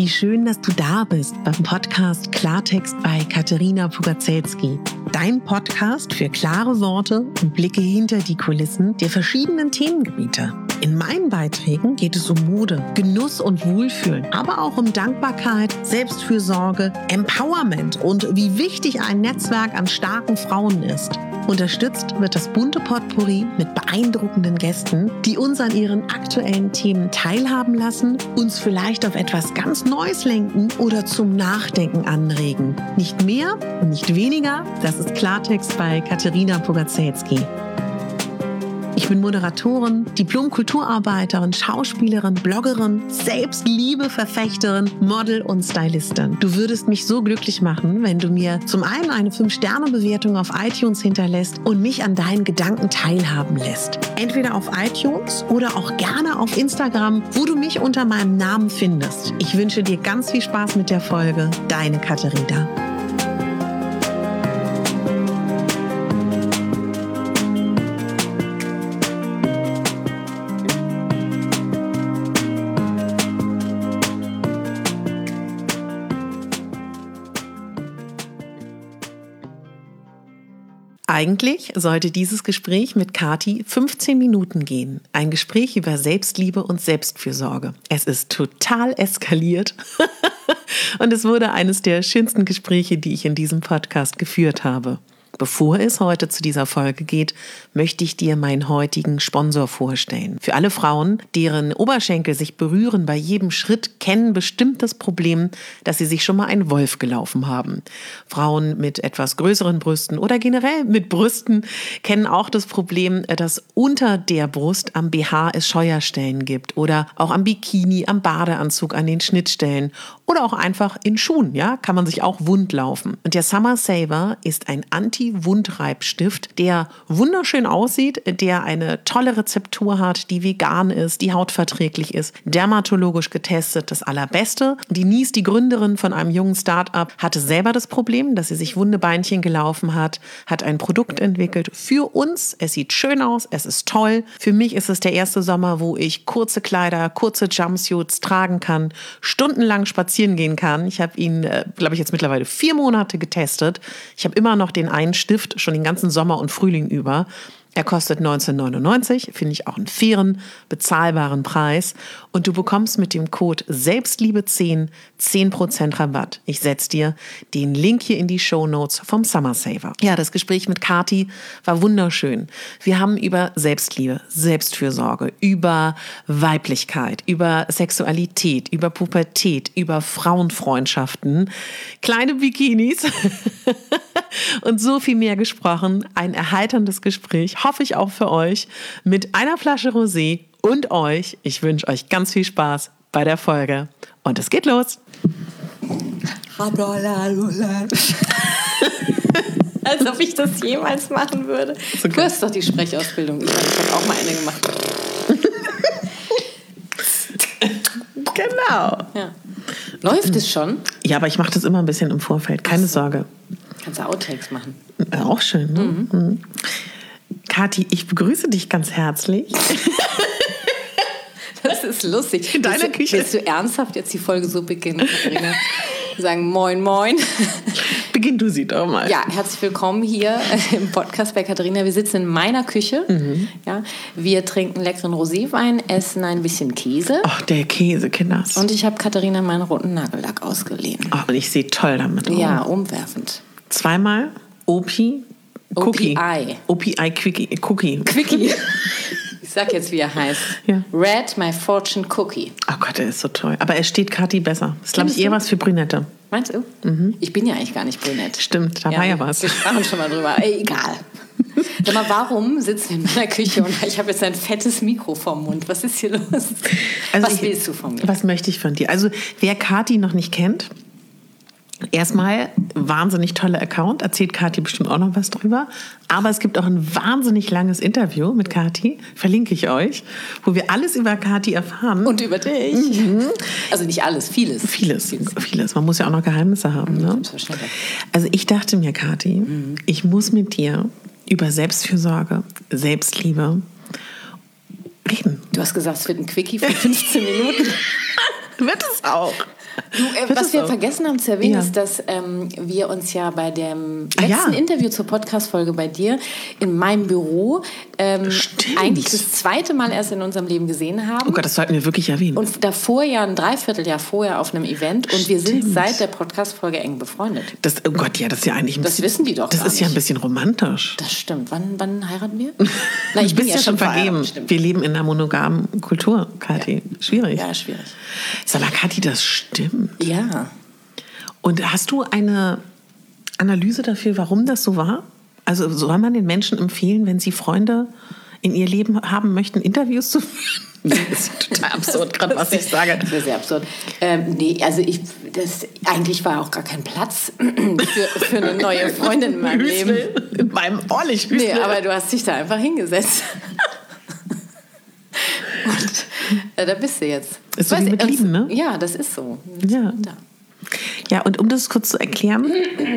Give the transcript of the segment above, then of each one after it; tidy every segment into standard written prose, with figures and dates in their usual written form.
Wie schön, dass du da bist beim Podcast Klartext bei Katerina Pugacelski. Dein Podcast für klare Worte und Blicke hinter die Kulissen der verschiedenen Themengebiete. In meinen Beiträgen geht es um Mode, Genuss und Wohlfühlen, aber auch um Dankbarkeit, Selbstfürsorge, Empowerment und wie wichtig ein Netzwerk an starken Frauen ist. Unterstützt wird das bunte Potpourri mit beeindruckenden Gästen, die uns an ihren aktuellen Themen teilhaben lassen, uns vielleicht auf etwas ganz Neues lenken oder zum Nachdenken anregen. Nicht mehr und nicht weniger, das ist Klartext bei Katerina Pugacelski. Ich bin Moderatorin, Diplom-Kulturarbeiterin, Schauspielerin, Bloggerin, Selbstliebe-Verfechterin, Model und Stylistin. Du würdest mich so glücklich machen, wenn du mir zum einen eine 5-Sterne-Bewertung auf iTunes hinterlässt und mich an deinen Gedanken teilhaben lässt. Entweder auf iTunes oder auch gerne auf Instagram, wo du mich unter meinem Namen findest. Ich wünsche dir ganz viel Spaß mit der Folge. Deine Katerina. Eigentlich sollte dieses Gespräch mit Kathi 15 Minuten gehen. Ein Gespräch über Selbstliebe und Selbstfürsorge. Es ist total eskaliert und es wurde eines der schönsten Gespräche, die ich in diesem Podcast geführt habe. Bevor es heute zu dieser Folge geht, möchte ich dir meinen heutigen Sponsor vorstellen. Für alle Frauen, deren Oberschenkel sich berühren bei jedem Schritt, kennen bestimmt das Problem, dass sie sich schon mal einen Wolf gelaufen haben. Frauen mit etwas größeren Brüsten oder generell mit Brüsten kennen auch das Problem, dass unter der Brust am BH es Scheuerstellen gibt oder auch am Bikini, am Badeanzug, an den Schnittstellen oder auch einfach in Schuhen, ja, kann man sich auch wund laufen. Und der Summer Saver ist ein Anti-Wundreibstift, der wunderschön aussieht, der eine tolle Rezeptur hat, die vegan ist, die hautverträglich ist, dermatologisch getestet, das Allerbeste. Denise, die Gründerin von einem jungen Start-up, hatte selber das Problem, dass sie sich wunde Beinchen gelaufen hat ein Produkt entwickelt für uns. Es sieht schön aus, es ist toll. Für mich ist es der erste Sommer, wo ich kurze Kleider, kurze Jumpsuits tragen kann, stundenlang spazieren gehen kann. Ich habe ihn, glaube ich, jetzt mittlerweile 4 Monate getestet. Ich habe immer noch den einen Stift, schon den ganzen Sommer und Frühling über. Er kostet 19,99, finde ich auch einen fairen, bezahlbaren Preis. Und du bekommst mit dem Code Selbstliebe10 10% Rabatt. Ich setze dir den Link hier in die Shownotes vom Summer Saver. Ja, das Gespräch mit Kathi war wunderschön. Wir haben über Selbstliebe, Selbstfürsorge, über Weiblichkeit, über Sexualität, über Pubertät, über Frauenfreundschaften, kleine Bikinis und so viel mehr gesprochen. Ein erheiterndes Gespräch, hoffe ich auch für euch, mit einer Flasche Rosé und euch. Ich wünsche euch ganz viel Spaß bei der Folge. Und es geht los. Als ob ich das jemals machen würde. Okay. Du hast doch die Sprechausbildung. Ich habe auch mal eine gemacht. Genau. Ja. Läuft es schon? Ja, aber ich mache das immer ein bisschen im Vorfeld. Keine Sorge. Kannst du Outtakes machen. Auch schön, ne? Mhm. Kathi, ich begrüße dich ganz herzlich. Das ist lustig. In deiner Küche. Willst du ernsthaft jetzt die Folge so beginnen, Katharina? Sagen Moin, Moin. Beginn du sie doch mal. Ja, herzlich willkommen hier im Podcast bei Katharina. Wir sitzen in meiner Küche. Mhm. Ja, wir trinken leckeren Roséwein, essen ein bisschen Käse. Ach, der Käse, Kinders. Und ich habe Katharina meinen roten Nagellack ausgeliehen. Ach, und ich sehe toll damit aus. Ja, umwerfend. 2-mal Cookie. OPI Cookie. Quickie. Ich sag jetzt, wie er heißt. Ja. Red My Fortune Cookie. Oh Gott, der ist so toll. Aber er steht Kathi besser. Das ist, glaube ich, eher was für Brünette. Meinst du? Mhm. Ich bin ja eigentlich gar nicht brünett. Stimmt, da war ja was. Wir sprachen schon mal drüber. Egal. Sag mal, warum sitzen wir in meiner Küche und ich habe jetzt ein fettes Mikro vorm Mund? Was ist hier los? Also was willst du von mir? Was möchte ich von dir? Also, wer Kathi noch nicht kennt, erstmal wahnsinnig toller Account, erzählt Kathi bestimmt auch noch was drüber. Aber es gibt auch ein wahnsinnig langes Interview mit Kathi, verlinke ich euch, wo wir alles über Kathi erfahren. Und über dich. Mhm. Also nicht alles, vieles. Vieles. Man muss ja auch noch Geheimnisse haben. Ne? Also ich dachte mir, Kathi, ich muss mit dir über Selbstfürsorge, Selbstliebe reden. Du hast gesagt, es wird ein Quickie von 15 Minuten. Wird es auch. Was wir vergessen haben zu erwähnen, Ja. ist, dass wir uns ja bei dem letzten Interview zur Podcast-Folge bei dir in meinem Büro eigentlich das zweite Mal erst in unserem Leben gesehen haben. Oh Gott, das sollten wir wirklich erwähnen. Und davor ja ein Dreivierteljahr vorher auf einem Event. Und wir sind seit der Podcast-Folge eng befreundet. Oh Gott, ja, das ist ja eigentlich ein Das bisschen, wissen die doch Das gar ist ja ein nicht. bisschen romantisch. Das stimmt. Wann heiraten wir? Na, ich bin ja schon vergeben. verheiratet, stimmt. Wir leben in einer monogamen Kultur, Kathi. Schwierig. Ja, schwierig. Sag mal, Kathi, das stimmt. Ja. Und hast du eine Analyse dafür, warum das so war? Also soll man den Menschen empfehlen, wenn sie Freunde in ihr Leben haben möchten, Interviews zu führen? Das ist total absurd, gerade was ich sage. Das ist sehr absurd. Nee, also eigentlich war auch gar kein Platz für eine neue Freundin in meinem Leben. In meinem Orlich. Nee, aber du hast dich da einfach hingesetzt. Und da bist du jetzt. Ist so wie mit Lieben, ne? Ja, das ist so. Ja. Ja, und um das kurz zu erklären,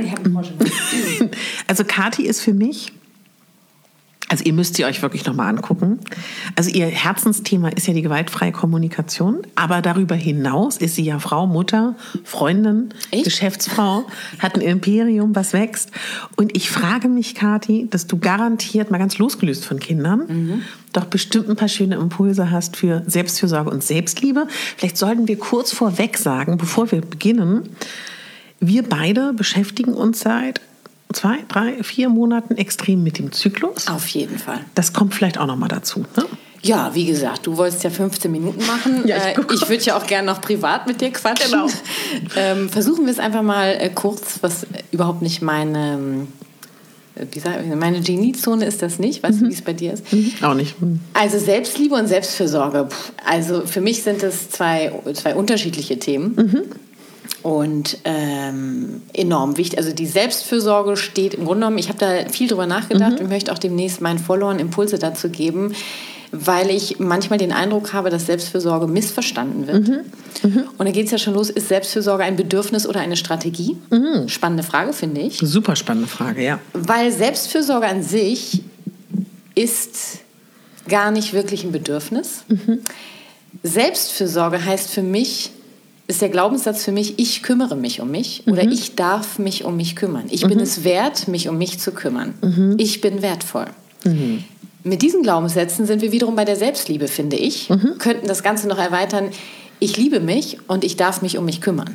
also Kathi ist für mich, also ihr müsst sie euch wirklich nochmal angucken. Also ihr Herzensthema ist ja die gewaltfreie Kommunikation, aber darüber hinaus ist sie ja Frau, Mutter, Freundin, Geschäftsfrau, hat ein Imperium, was wächst. Und ich frage mich, Kathi, dass du garantiert, mal ganz losgelöst von Kindern, doch bestimmt ein paar schöne Impulse hast für Selbstfürsorge und Selbstliebe. Vielleicht sollten wir kurz vorweg sagen, bevor wir beginnen, wir beide beschäftigen uns seit 2, 3, 4 Monaten extrem mit dem Zyklus. Auf jeden Fall. Das kommt vielleicht auch noch mal dazu. Ne? Ja, wie gesagt, du wolltest ja 15 Minuten machen. Ja, ich würde ja auch gerne noch privat mit dir quatschen. Genau. Versuchen wir es einfach mal kurz, was überhaupt nicht meine Geniezone ist das nicht. Weißt du, wie es bei dir ist? Auch nicht. Also Selbstliebe und Selbstfürsorge. Also für mich sind das zwei unterschiedliche Themen. Und enorm wichtig. Also die Selbstfürsorge steht im Grunde genommen, ich habe da viel drüber nachgedacht und möchte auch demnächst meinen Followern Impulse dazu geben, weil ich manchmal den Eindruck habe, dass Selbstfürsorge missverstanden wird. Und da geht es ja schon los, ist Selbstfürsorge ein Bedürfnis oder eine Strategie? Spannende Frage, finde ich. Super spannende Frage, ja. Weil Selbstfürsorge an sich ist gar nicht wirklich ein Bedürfnis. Selbstfürsorge heißt für mich, ist der Glaubenssatz für mich, ich kümmere mich um mich oder ich darf mich um mich kümmern. Ich bin es wert, mich um mich zu kümmern. Ich bin wertvoll. Mit diesen Glaubenssätzen sind wir wiederum bei der Selbstliebe, finde ich. Könnten das Ganze noch erweitern. Ich liebe mich und ich darf mich um mich kümmern.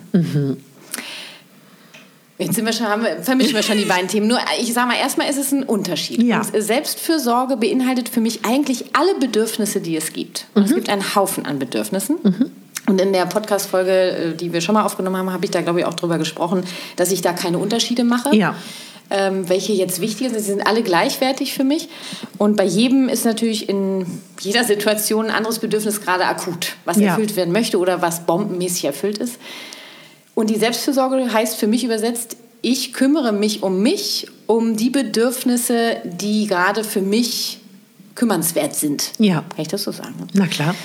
Jetzt vermischen wir schon die beiden Themen. Nur, ich sage mal, erstmal ist es ein Unterschied. Ja. Und Selbstfürsorge beinhaltet für mich eigentlich alle Bedürfnisse, die es gibt. Und es gibt einen Haufen an Bedürfnissen. Und in der Podcast-Folge, die wir schon mal aufgenommen haben, habe ich da, glaube ich, auch drüber gesprochen, dass ich da keine Unterschiede mache. Ja. Welche jetzt wichtig sind. Sie sind alle gleichwertig für mich. Und bei jedem ist natürlich in jeder Situation ein anderes Bedürfnis gerade akut, was erfüllt werden möchte oder was bombenmäßig erfüllt ist. Und die Selbstfürsorge heißt für mich übersetzt, ich kümmere mich um die Bedürfnisse, die gerade für mich kümmernswert sind. Ja. Kann ich das so sagen? Na klar.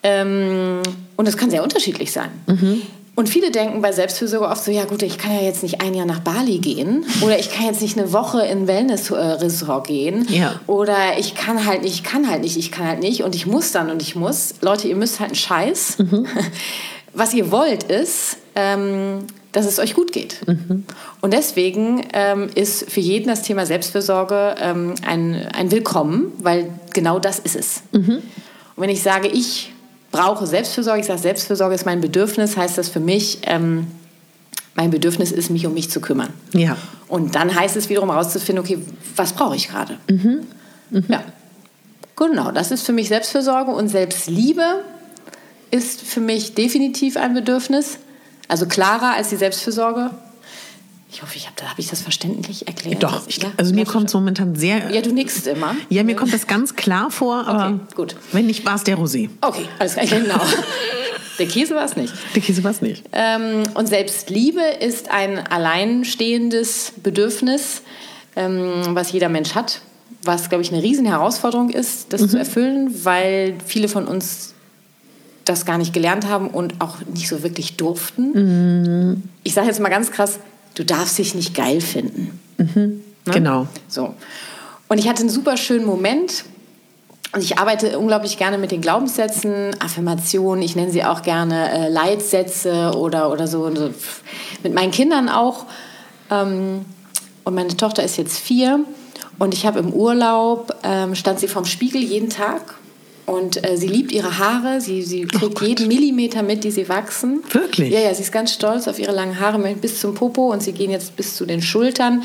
Und das kann sehr unterschiedlich sein. Und viele denken bei Selbstfürsorge oft so, ja gut, ich kann ja jetzt nicht ein Jahr nach Bali gehen oder ich kann jetzt nicht eine Woche in ein Wellness-Ressort gehen oder ich kann halt nicht und ich muss dann und ich muss. Leute, ihr müsst halt einen Scheiß. Was ihr wollt ist, dass es euch gut geht. Und deswegen ist für jeden das Thema Selbstfürsorge ein Willkommen, weil genau das ist es. Und wenn ich sage, ich brauche Selbstfürsorge, ich sage, Selbstfürsorge ist mein Bedürfnis, heißt das für mich, mein Bedürfnis ist, mich um mich zu kümmern. Ja. Und dann heißt es wiederum herauszufinden, okay, was brauche ich gerade? Ja, genau, das ist für mich Selbstfürsorge und Selbstliebe ist für mich definitiv ein Bedürfnis, also klarer als die Selbstfürsorge. Ich hoffe, habe ich das verständlich erklärt? Doch, also mir kommt es momentan sehr... Ja, du nickst immer. Ja, mir kommt das ganz klar vor, aber okay, gut. Wenn nicht, war es der Rosé. Okay, alles klar, genau. Der Käse war es nicht. Der Käse war es nicht. Und Selbstliebe ist ein alleinstehendes Bedürfnis, was jeder Mensch hat, was, glaube ich, eine riesen Herausforderung ist, das zu erfüllen, weil viele von uns das gar nicht gelernt haben und auch nicht so wirklich durften. Ich sage jetzt mal ganz krass, du darfst dich nicht geil finden. Ne? Genau. So. Und ich hatte einen super schönen Moment, Und ich arbeite unglaublich gerne mit den Glaubenssätzen, Affirmationen, ich nenne sie auch gerne Leitsätze oder so, und so mit meinen Kindern auch. Und meine Tochter ist jetzt 4 und ich habe im Urlaub, stand sie vorm Spiegel jeden Tag und sie liebt ihre Haare, sie kriegt jeden Millimeter mit, die sie wachsen. Wirklich? Ja, sie ist ganz stolz auf ihre langen Haare bis zum Popo und sie gehen jetzt bis zu den Schultern.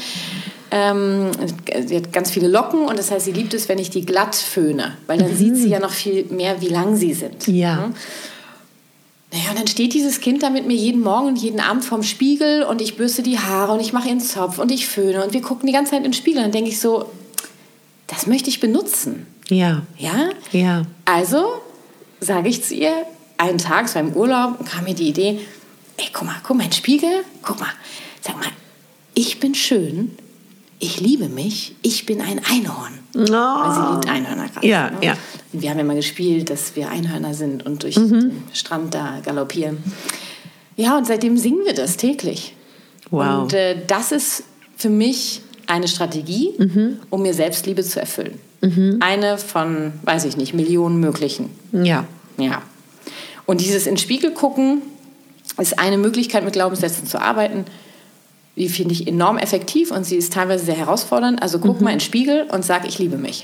Sie hat ganz viele Locken und das heißt, sie liebt es, wenn ich die glatt föhne, weil dann sieht sie ja noch viel mehr, wie lang sie sind. Ja. Naja, und dann steht dieses Kind da mit mir jeden Morgen und jeden Abend vorm Spiegel und ich bürste die Haare und ich mache ihren Zopf und ich föhne und wir gucken die ganze Zeit in den Spiegel. Und dann denke ich so, das möchte ich benutzen. Ja. Ja? Ja. Also sage ich zu ihr, einen Tag, es war im Urlaub, kam mir die Idee, ey, guck mal, mein Spiegel, guck mal, sag mal, ich bin schön, ich liebe mich, ich bin ein Einhorn. Oh. Weil sie liebt Einhörner gerade. Ja, ne? ja. Und wir haben ja mal gespielt, dass wir Einhörner sind und durch den Strand da galoppieren. Ja, und seitdem singen wir das täglich. Wow. Und das ist für mich eine Strategie, um mir Selbstliebe zu erfüllen. Eine von, weiß ich nicht, Millionen möglichen. Ja. Ja. Und dieses in den Spiegel gucken ist eine Möglichkeit, mit Glaubenssätzen zu arbeiten. Die finde ich enorm effektiv und sie ist teilweise sehr herausfordernd. Also guck mal in den Spiegel und sag, ich liebe mich.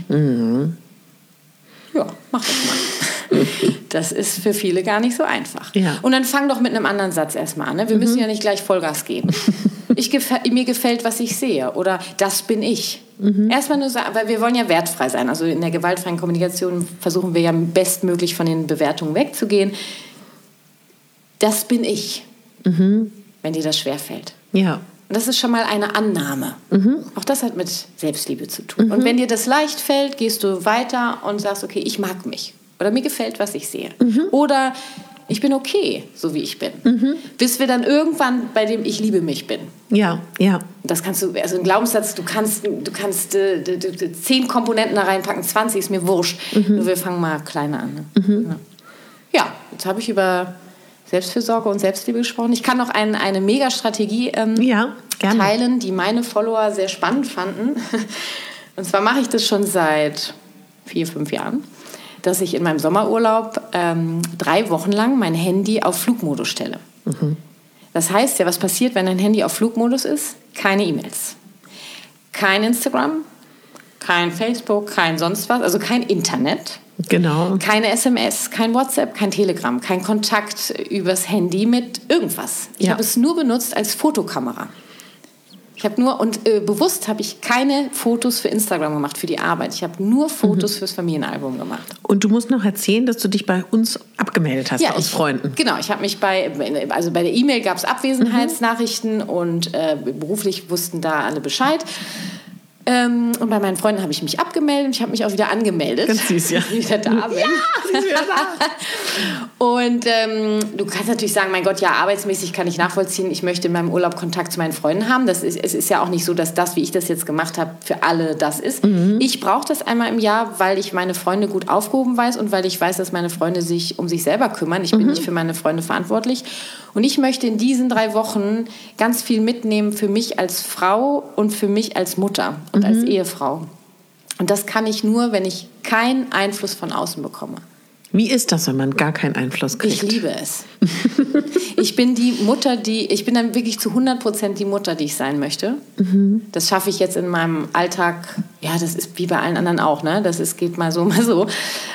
Ja, mach das mal. Das ist für viele gar nicht so einfach. Ja. Und dann fang doch mit einem anderen Satz erstmal an. Ne? Wir müssen ja nicht gleich Vollgas geben. Mir gefällt, was ich sehe. Oder das bin ich. Erstmal nur sagen, weil wir wollen ja wertfrei sein. Also in der gewaltfreien Kommunikation versuchen wir ja bestmöglich von den Bewertungen wegzugehen. Das bin ich. Wenn dir das schwerfällt. Ja. Und das ist schon mal eine Annahme. Auch das hat mit Selbstliebe zu tun. Und wenn dir das leicht fällt, gehst du weiter und sagst, okay, ich mag mich. Oder mir gefällt, was ich sehe. Oder ich bin okay, so wie ich bin. Bis wir dann irgendwann bei dem ich liebe mich bin. Ja, ja. Das kannst du, also ein Glaubenssatz, du kannst 10 Komponenten da reinpacken, 20 ist mir wurscht. Nur wir fangen mal kleiner an. Ne? Ja, jetzt habe ich über Selbstfürsorge und Selbstliebe gesprochen. Ich kann noch eine Mega-Strategie teilen, die meine Follower sehr spannend fanden. Und zwar mache ich das schon seit 4-5 Jahren, dass ich in meinem Sommerurlaub 3 Wochen lang mein Handy auf Flugmodus stelle. Das heißt ja, was passiert, wenn dein Handy auf Flugmodus ist? Keine E-Mails, kein Instagram, kein Facebook, kein sonst was, also kein Internet. Genau. Keine SMS, kein WhatsApp, kein Telegram, kein Kontakt übers Handy mit irgendwas. Ich habe es nur benutzt als Fotokamera. Ich habe bewusst habe ich keine Fotos für Instagram gemacht, für die Arbeit. Ich habe nur Fotos fürs Familienalbum gemacht. Und du musst noch erzählen, dass du dich bei uns abgemeldet hast, bei uns Freunden. Genau, ich habe mich bei der E-Mail gab es Abwesenheitsnachrichten und beruflich wussten da alle Bescheid. Und bei meinen Freunden habe ich mich abgemeldet und ich habe mich auch wieder angemeldet. Ganz süß, ja. Wieder da bin. Ja, sie ist wieder da. Und du kannst natürlich sagen, mein Gott, ja, arbeitsmäßig kann ich nachvollziehen, ich möchte in meinem Urlaub Kontakt zu meinen Freunden haben. Es ist ja auch nicht so, dass das, wie ich das jetzt gemacht habe, für alle das ist. Ich brauche das einmal im Jahr, weil ich meine Freunde gut aufgehoben weiß und weil ich weiß, dass meine Freunde sich um sich selber kümmern. Ich bin nicht für meine Freunde verantwortlich. Und ich möchte in diesen 3 Wochen ganz viel mitnehmen für mich als Frau und für mich als Mutter und als Ehefrau. Und das kann ich nur, wenn ich keinen Einfluss von außen bekomme. Wie ist das, wenn man gar keinen Einfluss kriegt? Ich liebe es. Ich bin die Mutter, ich bin dann wirklich zu 100% die Mutter, die ich sein möchte. Das schaffe ich jetzt in meinem Alltag, ja, das ist wie bei allen anderen auch, ne? Geht mal so, mal so.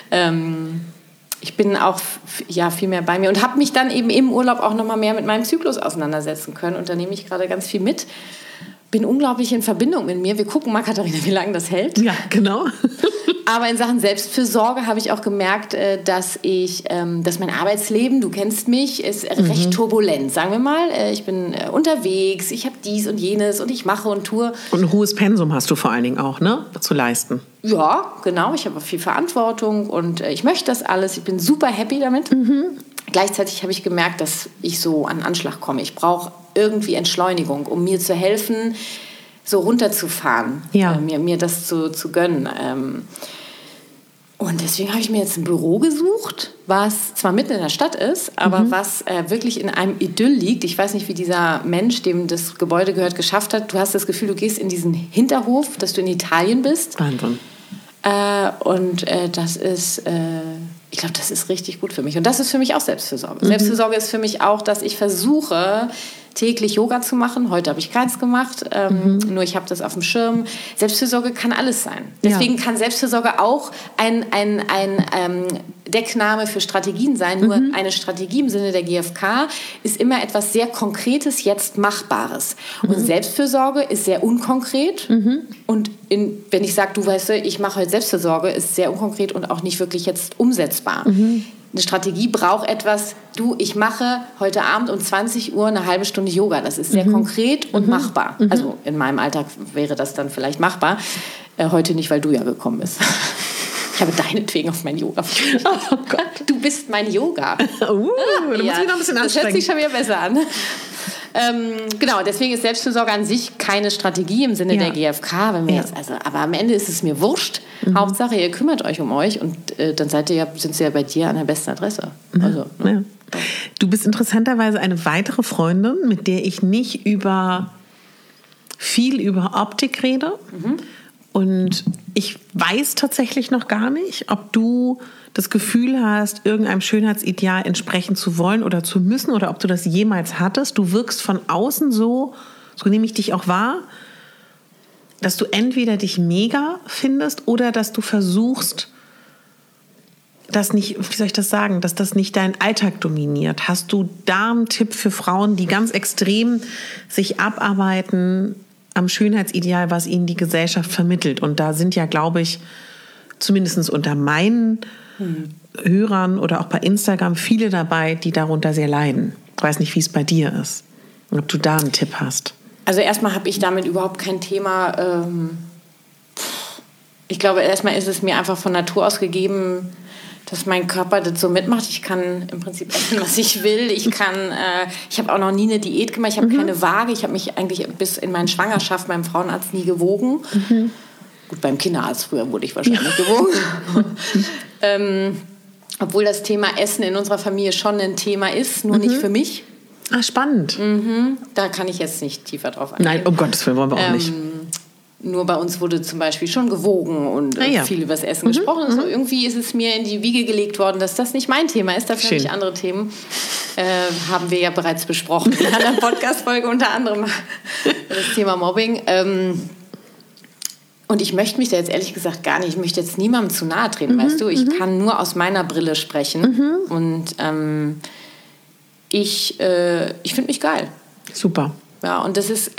Ich bin auch viel mehr bei mir und habe mich dann eben im Urlaub auch noch mal mehr mit meinem Zyklus auseinandersetzen können. Und da nehme ich gerade ganz viel mit. Bin unglaublich in Verbindung mit mir. Wir gucken mal, Katharina, wie lange das hält. Ja, genau. Aber in Sachen Selbstfürsorge habe ich auch gemerkt, dass mein Arbeitsleben, du kennst mich, ist recht turbulent, sagen wir mal. Ich bin unterwegs, ich habe dies und jenes und ich mache und tue. Und ein hohes Pensum hast du vor allen Dingen auch, ne? Zu leisten. Ja, genau. Ich habe viel Verantwortung und ich möchte das alles. Ich bin super happy damit. Gleichzeitig habe ich gemerkt, dass ich so an Anschlag komme. Ich brauche irgendwie Entschleunigung, um mir zu helfen, so runterzufahren, mir das zu gönnen. Und deswegen habe ich mir jetzt ein Büro gesucht, was zwar mitten in der Stadt ist, aber was wirklich in einem Idyll liegt. Ich weiß nicht, wie dieser Mensch, dem das Gebäude gehört, geschafft hat. Du hast das Gefühl, du gehst in diesen Hinterhof, dass du in Italien bist. Wahnsinn. Und das ist, ich glaube, das ist richtig gut für mich. Und das ist für mich auch Selbstfürsorge. Selbstfürsorge ist für mich auch, dass ich versuche, täglich Yoga zu machen. Heute habe ich keins gemacht, nur ich habe das auf dem Schirm. Selbstfürsorge kann alles sein. Deswegen kann Selbstfürsorge auch ein Deckname für Strategien sein. Nur eine Strategie im Sinne der GfK ist immer etwas sehr Konkretes, jetzt Machbares. Und Selbstfürsorge ist sehr unkonkret. Und wenn ich sage, du weißt, ich mache heute Selbstfürsorge, ist sehr unkonkret und auch nicht wirklich jetzt umsetzbar. Eine Strategie braucht etwas, ich mache heute Abend um 20 Uhr eine halbe Stunde Yoga. Das ist sehr konkret und machbar. Also in meinem Alltag wäre das dann vielleicht machbar. Heute nicht, weil du ja gekommen bist. Ich habe deinetwegen auf mein Yoga. Oh Gott. Du bist mein Yoga. Du musst mich noch ein bisschen anstrengen. Das hört sich schon wieder besser an. Genau, deswegen ist Selbstfürsorge an sich keine Strategie im Sinne der GfK. Wenn wir aber am Ende ist es mir wurscht. Hauptsache, ihr kümmert euch um euch und dann sind sie ja bei dir an der besten Adresse. Also, ne? Du bist interessanterweise eine weitere Freundin, mit der ich nicht viel über Optik rede. Und ich weiß tatsächlich noch gar nicht, ob du das Gefühl hast, irgendeinem Schönheitsideal entsprechen zu wollen oder zu müssen oder ob du das jemals hattest. Du wirkst von außen so nehme ich dich auch wahr, dass du entweder dich mega findest oder dass du versuchst, das nicht, wie soll ich das sagen, dass das nicht deinen Alltag dominiert. Hast du da einen Tipp für Frauen, die ganz extrem sich abarbeiten am Schönheitsideal, was ihnen die Gesellschaft vermittelt? Und da sind ja, glaube ich, zumindest unter meinen Hörern oder auch bei Instagram viele dabei, die darunter sehr leiden. Ich weiß nicht, wie es bei dir ist. Und ob du da einen Tipp hast. Also erstmal habe ich damit überhaupt kein Thema. Ich glaube, erstmal ist es mir einfach von Natur aus gegeben, dass mein Körper das so mitmacht. Ich kann im Prinzip essen, was ich will. Ich habe auch noch nie eine Diät gemacht. Ich habe keine Waage. Ich habe mich eigentlich bis in meine Schwangerschaft beim Frauenarzt nie gewogen. Gut, beim Kinderarzt früher wurde ich wahrscheinlich gewogen. Obwohl das Thema Essen in unserer Familie schon ein Thema ist, nur nicht für mich. Ah, spannend. Da kann ich jetzt nicht tiefer drauf eingehen. Nein, um Gottes Willen wollen wir auch nicht. Nur bei uns wurde zum Beispiel schon gewogen und viel über das Essen gesprochen. Also irgendwie ist es mir in die Wiege gelegt worden, dass das nicht mein Thema ist. Dafür habe ich andere Themen. Haben wir ja bereits besprochen in einer Podcast-Folge, unter anderem das Thema Mobbing. Und ich möchte mich da jetzt ehrlich gesagt gar nicht, ich möchte jetzt niemandem zu nahe treten, weißt du? Ich kann nur aus meiner Brille sprechen. Und ich finde mich geil. Super. Ja, und das ist...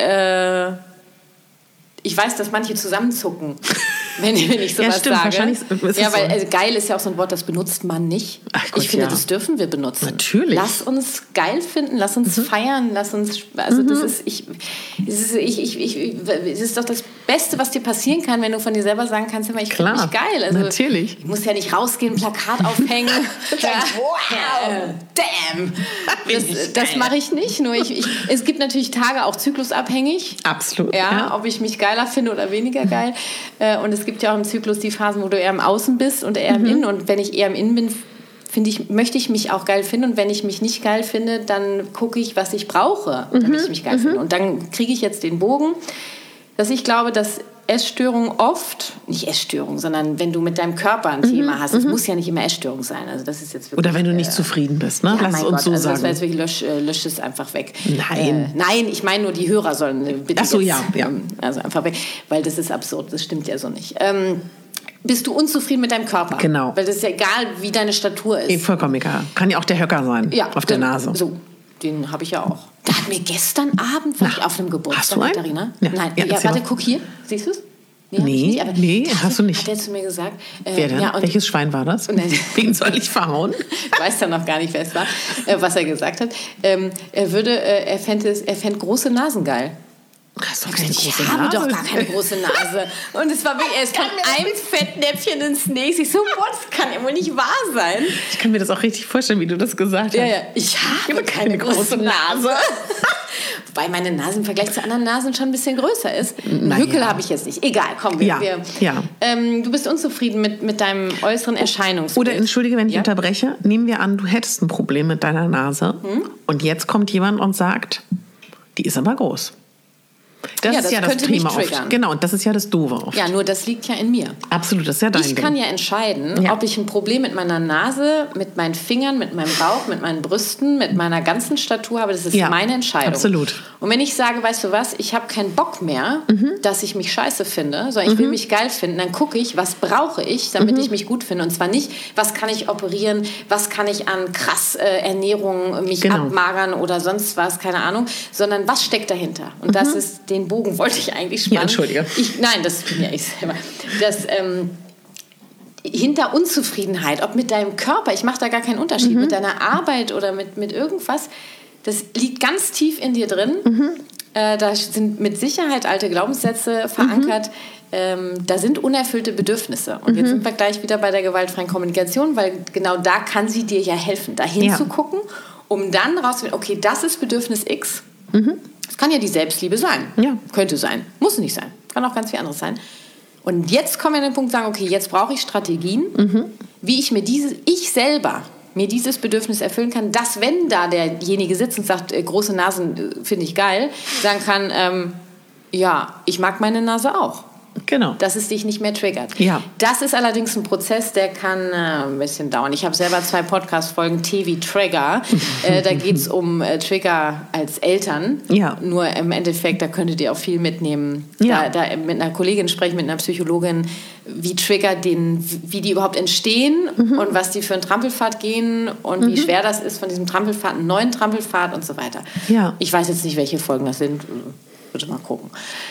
ich weiß, dass manche zusammenzucken, wenn ich sowas sage. Weil geil ist ja auch so ein Wort, das benutzt man nicht. Ach Gott, ich finde, das dürfen wir benutzen. Natürlich. Lass uns geil finden, lass uns feiern, lass uns... Also das ist doch das Beste, was dir passieren kann, wenn du von dir selber sagen kannst, ich finde mich geil. Also, natürlich. Ich muss ja nicht rausgehen, Plakat aufhängen. Wow, damn. Das mache ich nicht. Nur es gibt natürlich Tage, auch zyklusabhängig. Absolut. Ja, ob ich mich geiler finde oder weniger geil. Und es gibt ja auch im Zyklus die Phasen, wo du eher im Außen bist und eher im Innen. Und wenn ich eher im Innen bin, möchte ich mich auch geil finden. Und wenn ich mich nicht geil finde, dann gucke ich, was ich brauche, damit ich mich geil finde. Und dann kriege ich jetzt den Bogen, dass ich glaube, dass Essstörungen oft, nicht Essstörungen, sondern wenn du mit deinem Körper ein Thema hast, es muss ja nicht immer Essstörung sein. Also das ist jetzt wirklich, oder wenn du nicht zufrieden bist, ne? Lass es uns so sagen. Das war jetzt wirklich, lösch es einfach weg. Nein. Nein, ich meine nur, die Hörer sollen bitte ja. Also einfach weg, weil das ist absurd, das stimmt ja so nicht. Bist du unzufrieden mit deinem Körper? Genau. Weil das ist ja egal, wie deine Statur ist. Vollkommen egal. Kann ja auch der Höcker sein, auf der Nase. So, den habe ich ja auch. Da hat mir gestern Abend, war ich auf einem Geburtstag, Katharina. Ja. Nein, Ja, warte, guck hier. Siehst du es? Nee, hast du nicht. Hat er zu mir gesagt. Wer denn? Welches Schwein war das? Wen soll ich verhauen? Ich weiß ja noch gar nicht, wer es war, was er gesagt hat. Er fände große Nasen geil. Ich habe doch gar keine große Nase. Und es war wirklich, es kam ein Fettnäpfchen ins nächste. Ich so, das kann ja wohl nicht wahr sein. Ich kann mir das auch richtig vorstellen, wie du das gesagt hast. Ja, ich habe keine große Nase. Wobei meine Nase im Vergleich zu anderen Nasen schon ein bisschen größer ist. Einen Hückel habe ich jetzt nicht. Egal, komm. Du bist unzufrieden mit deinem äußeren Erscheinungsbild. Oder, entschuldige, wenn ich unterbreche, nehmen wir an, du hättest ein Problem mit deiner Nase und jetzt kommt jemand und sagt, die ist aber groß. Das ja, ist ja das Thema oft. Genau, und das ist ja das Doofe oft. Ja, nur das liegt ja in mir. Absolut, das ist ja dein Ding. Ich kann ja entscheiden, ob ich ein Problem mit meiner Nase, mit meinen Fingern, mit meinem Bauch, mit meinen Brüsten, mit meiner ganzen Statur habe. Das ist meine Entscheidung. Absolut. Und wenn ich sage, weißt du was, ich habe keinen Bock mehr, dass ich mich scheiße finde, sondern ich will mich geil finden, dann gucke ich, was brauche ich, damit ich mich gut finde. Und zwar nicht, was kann ich operieren, was kann ich an krass Ernährung mich abmagern oder sonst was, keine Ahnung, sondern was steckt dahinter? Und das ist, den Bogen wollte ich eigentlich spannen. Ja, Entschuldige. Nein, das bin ja ich selber. Das, hinter Unzufriedenheit, ob mit deinem Körper, ich mache da gar keinen Unterschied, mit deiner Arbeit oder mit irgendwas, das liegt ganz tief in dir drin. Da sind mit Sicherheit alte Glaubenssätze verankert. Da sind unerfüllte Bedürfnisse. Und jetzt sind wir gleich wieder bei der gewaltfreien Kommunikation, weil genau da kann sie dir ja helfen, da hinzugucken, um dann rauszufinden, okay, das ist Bedürfnis X. Das kann ja die Selbstliebe sein. Ja. Könnte sein. Muss nicht sein. Kann auch ganz viel anderes sein. Und jetzt kommen wir an den Punkt, sagen, okay, jetzt brauche ich Strategien, wie ich ich selber mir dieses Bedürfnis erfüllen kann, dass, wenn da derjenige sitzt und sagt, große Nasen finde ich geil, sagen kann, ja, ich mag meine Nase auch. Genau. Dass es dich nicht mehr triggert. Ja. Das ist allerdings ein Prozess, der kann ein bisschen dauern. Ich habe selber 2 Podcast-Folgen, T wie Trigger. Da geht es um Trigger als Eltern. Ja. Nur im Endeffekt, da könntet ihr auch viel mitnehmen. Ja. Da mit einer Kollegin sprechen, mit einer Psychologin, wie Trigger, wie die überhaupt entstehen und was die für einen Trampelpfad gehen und wie schwer das ist, von diesem Trampelpfad einen neuen Trampelpfad und so weiter. Ja. Ich weiß jetzt nicht, welche Folgen das sind. Bitte mal gucken.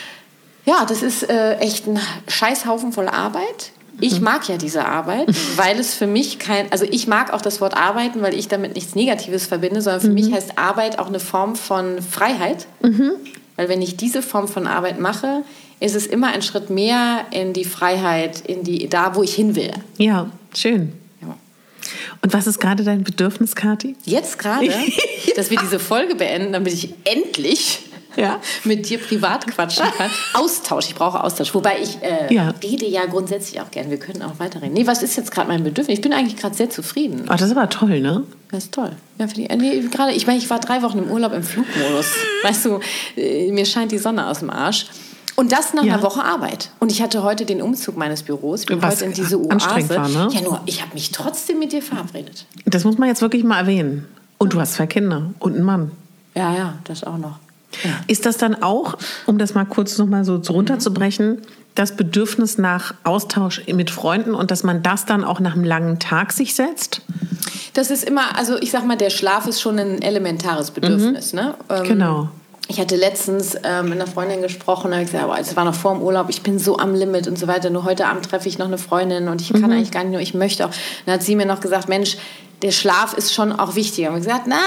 Ja, das ist echt ein Scheißhaufen voll Arbeit. Ich mag ja diese Arbeit, weil es für mich also ich mag auch das Wort arbeiten, weil ich damit nichts Negatives verbinde, sondern für mich heißt Arbeit auch eine Form von Freiheit. Weil wenn ich diese Form von Arbeit mache, ist es immer ein Schritt mehr in die Freiheit, da, wo ich hin will. Ja, schön. Ja. Und was ist gerade dein Bedürfnis, Kathi? Jetzt gerade, dass wir diese Folge beenden, damit ich endlich mit dir privat quatschen kann. Austausch, ich brauche Austausch. Wobei ich rede ja grundsätzlich auch gern. Wir können auch weiterreden. Nee, was ist jetzt gerade mein Bedürfnis? Ich bin eigentlich gerade sehr zufrieden. Oh, das ist aber toll, ne? Das ist toll. Ja, ich war 3 Wochen im Urlaub im Flugmodus. Weißt du, mir scheint die Sonne aus dem Arsch. Und das nach einer Woche Arbeit. Und ich hatte heute den Umzug meines Büros. Ich bin heute in diese Oase. War, ne? Ja, nur, ich habe mich trotzdem mit dir verabredet. Das muss man jetzt wirklich mal erwähnen. Und du hast 2 Kinder und einen Mann. Ja, das auch noch. Ja. Ist das dann auch, um das mal kurz noch mal so runterzubrechen, das Bedürfnis nach Austausch mit Freunden und dass man das dann auch nach einem langen Tag sich setzt? Das ist immer, also ich sag mal, der Schlaf ist schon ein elementares Bedürfnis. Ne? Genau. Ich hatte letztens mit einer Freundin gesprochen und habe gesagt, es war noch vor dem Urlaub, ich bin so am Limit und so weiter. Nur heute Abend treffe ich noch eine Freundin und ich kann eigentlich gar nicht, nur ich möchte auch. Dann hat sie mir noch gesagt, Mensch, der Schlaf ist schon auch wichtiger. Und ich habe gesagt,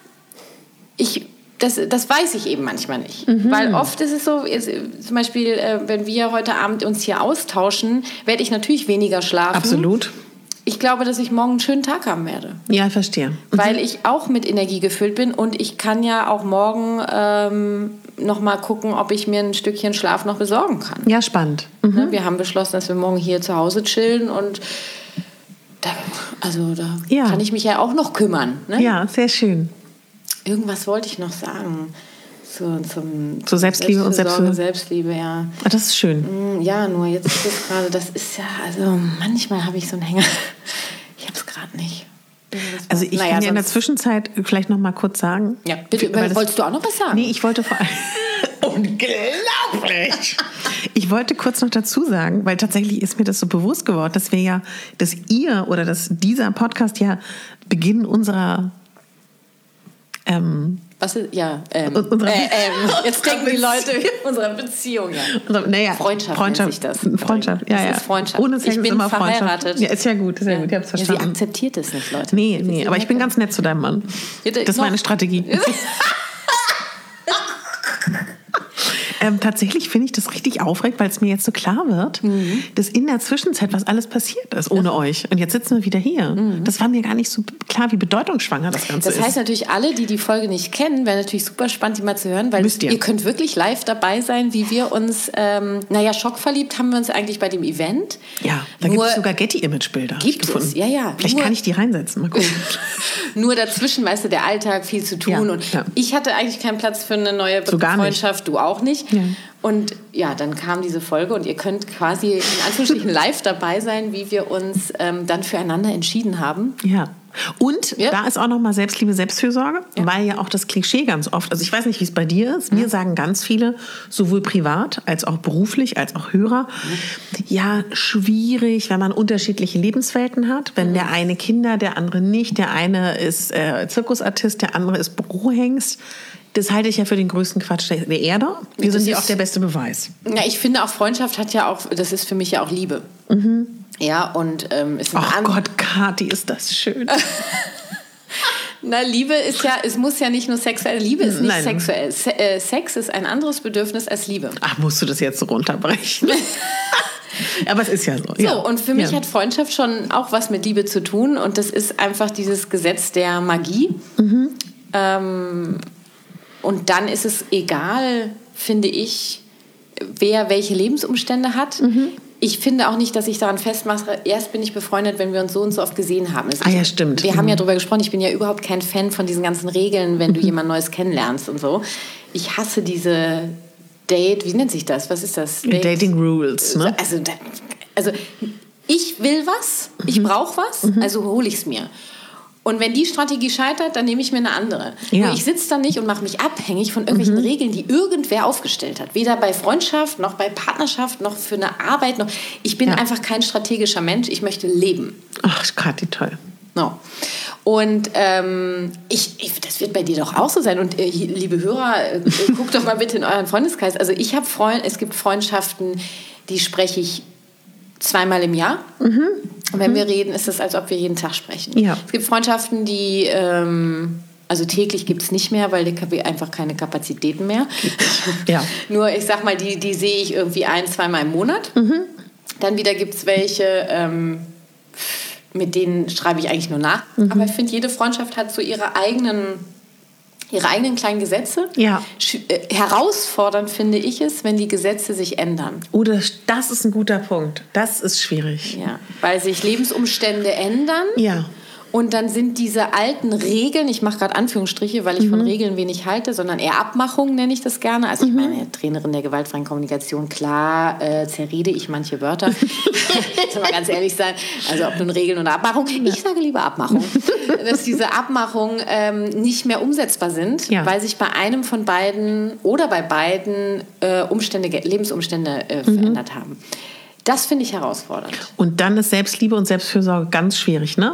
das weiß ich eben manchmal nicht. Weil oft ist es so, zum Beispiel, wenn wir heute Abend uns hier austauschen, werde ich natürlich weniger schlafen. Absolut. Ich glaube, dass ich morgen einen schönen Tag haben werde. Ja, ich verstehe. Weil ich auch mit Energie gefüllt bin und ich kann ja auch morgen noch mal gucken, ob ich mir ein Stückchen Schlaf noch besorgen kann. Ja, spannend. Wir haben beschlossen, dass wir morgen hier zu Hause chillen und da kann ich mich ja auch noch kümmern. Ne? Ja, sehr schön. Irgendwas wollte ich noch sagen. Zur Selbstliebe und Selbstliebe, ja. Ah, das ist schön. Ja, nur jetzt ist es gerade, das ist ja, also manchmal habe ich so einen Hänger. Ich habe es gerade nicht. Also ich kann ja in der Zwischenzeit vielleicht noch mal kurz sagen. Ja, bitte, wolltest du auch noch was sagen? Nee, ich wollte vor allem... Unglaublich! Ich wollte kurz noch dazu sagen, weil tatsächlich ist mir das so bewusst geworden, dass dieser Podcast ja Beginn unserer was ist, jetzt denken die Leute unserer Beziehung, Freundschaft nennt sich das. Freundschaft, das ist Freundschaft. Ohne Sex ich bin immer verheiratet. Ja, ist ja gut, ist ja gut, ich hab's verstanden. Sie akzeptiert es nicht, Leute. Nee, aber ich bin ganz nett zu deinem Mann. Das ist meine Strategie. Tatsächlich finde ich das richtig aufregend, weil es mir jetzt so klar wird, dass in der Zwischenzeit was alles passiert ist ohne euch. Und jetzt sitzen wir wieder hier. Das war mir gar nicht so klar, wie bedeutungsschwanger das Ganze ist. Das heißt natürlich, alle, die die Folge nicht kennen, wäre natürlich super spannend, die mal zu hören, weil ihr könnt wirklich live dabei sein, wie wir uns, schockverliebt haben wir uns eigentlich bei dem Event. Ja, da gibt es sogar Getty-Image-Bilder. Gibt es, ja. Vielleicht kann ich die reinsetzen, mal gucken. Nur dazwischen, weißt du, der Alltag, viel zu tun. Und ich hatte eigentlich keinen Platz für eine neue Freundschaft, du auch nicht. Ja. Und ja, dann kam diese Folge und ihr könnt quasi in Anführungsstrichen live dabei sein, wie wir uns dann füreinander entschieden haben. Ja. Und da ist auch nochmal Selbstliebe, Selbstfürsorge, weil ja auch das Klischee ganz oft, also ich weiß nicht, wie es bei dir ist, mir sagen ganz viele, sowohl privat als auch beruflich, als auch Hörer, ja, schwierig, wenn man unterschiedliche Lebenswelten hat, wenn der eine Kinder, der andere nicht, der eine ist Zirkusartist, der andere ist Bürohengst. Das halte ich ja für den größten Quatsch der Erde. Wir sind ja auch der beste Beweis. Ja, ich finde auch Freundschaft hat ja auch, das ist für mich ja auch Liebe. Mhm. Ja, und ist ach Gott, Kathi, ist das schön. Na, Liebe ist ja, es muss ja nicht nur sexuell, Liebe ist nicht sexuell. Sex ist ein anderes Bedürfnis als Liebe. Ach, musst du das jetzt so runterbrechen? Aber es ist ja so. So, und für mich hat Freundschaft schon auch was mit Liebe zu tun. Und das ist einfach dieses Gesetz der Magie. Mhm. Und dann ist es egal, finde ich, wer welche Lebensumstände hat. Mhm. Ich finde auch nicht, dass ich daran festmache, erst bin ich befreundet, wenn wir uns so und so oft gesehen haben. Ja, stimmt. Wir haben ja drüber gesprochen, ich bin ja überhaupt kein Fan von diesen ganzen Regeln, wenn du jemand Neues kennenlernst und so. Ich hasse diese wie nennt sich das? Was ist das? Dating Rules, ne? Also ich will was, ich brauche was, also hole ich es mir. Und wenn die Strategie scheitert, dann nehme ich mir eine andere. Ja. Nur ich sitze da nicht und mache mich abhängig von irgendwelchen Regeln, die irgendwer aufgestellt hat. Weder bei Freundschaft, noch bei Partnerschaft, noch für eine Arbeit. Noch. Ich bin einfach kein strategischer Mensch. Ich möchte leben. Ach, Kathi, toll. No. Und das wird bei dir doch auch so sein. Und liebe Hörer, guckt doch mal bitte in euren Freundeskreis. Also es gibt Freundschaften, die spreche ich 2-mal im Jahr. Mhm. Und wenn wir reden, ist es, als ob wir jeden Tag sprechen. Ja. Es gibt Freundschaften, die, also täglich gibt es nicht mehr, weil ich einfach keine Kapazitäten mehr. Ja. Nur, ich sag mal, die sehe ich irgendwie 1-2-mal im Monat. Mhm. Dann wieder gibt es welche, mit denen schreibe ich eigentlich nur nach. Mhm. Aber ich finde, jede Freundschaft hat so ihre eigenen kleinen Gesetze. Ja. Herausfordernd finde ich es, wenn die Gesetze sich ändern. Oh, das ist ein guter Punkt. Das ist schwierig. Ja, weil sich Lebensumstände ändern. Ja. Und dann sind diese alten Regeln, ich mache gerade Anführungsstriche, weil ich von Regeln wenig halte, sondern eher Abmachungen nenne ich das gerne. Also ich meine, Trainerin der gewaltfreien Kommunikation, klar zerrede ich manche Wörter. Soll mal ganz ehrlich sein. Also ob nun Regeln oder Abmachung. Ich sage lieber Abmachung. Dass diese Abmachungen nicht mehr umsetzbar sind, weil sich bei einem von beiden oder bei beiden Lebensumstände verändert haben. Das finde ich herausfordernd. Und dann ist Selbstliebe und Selbstfürsorge ganz schwierig, ne?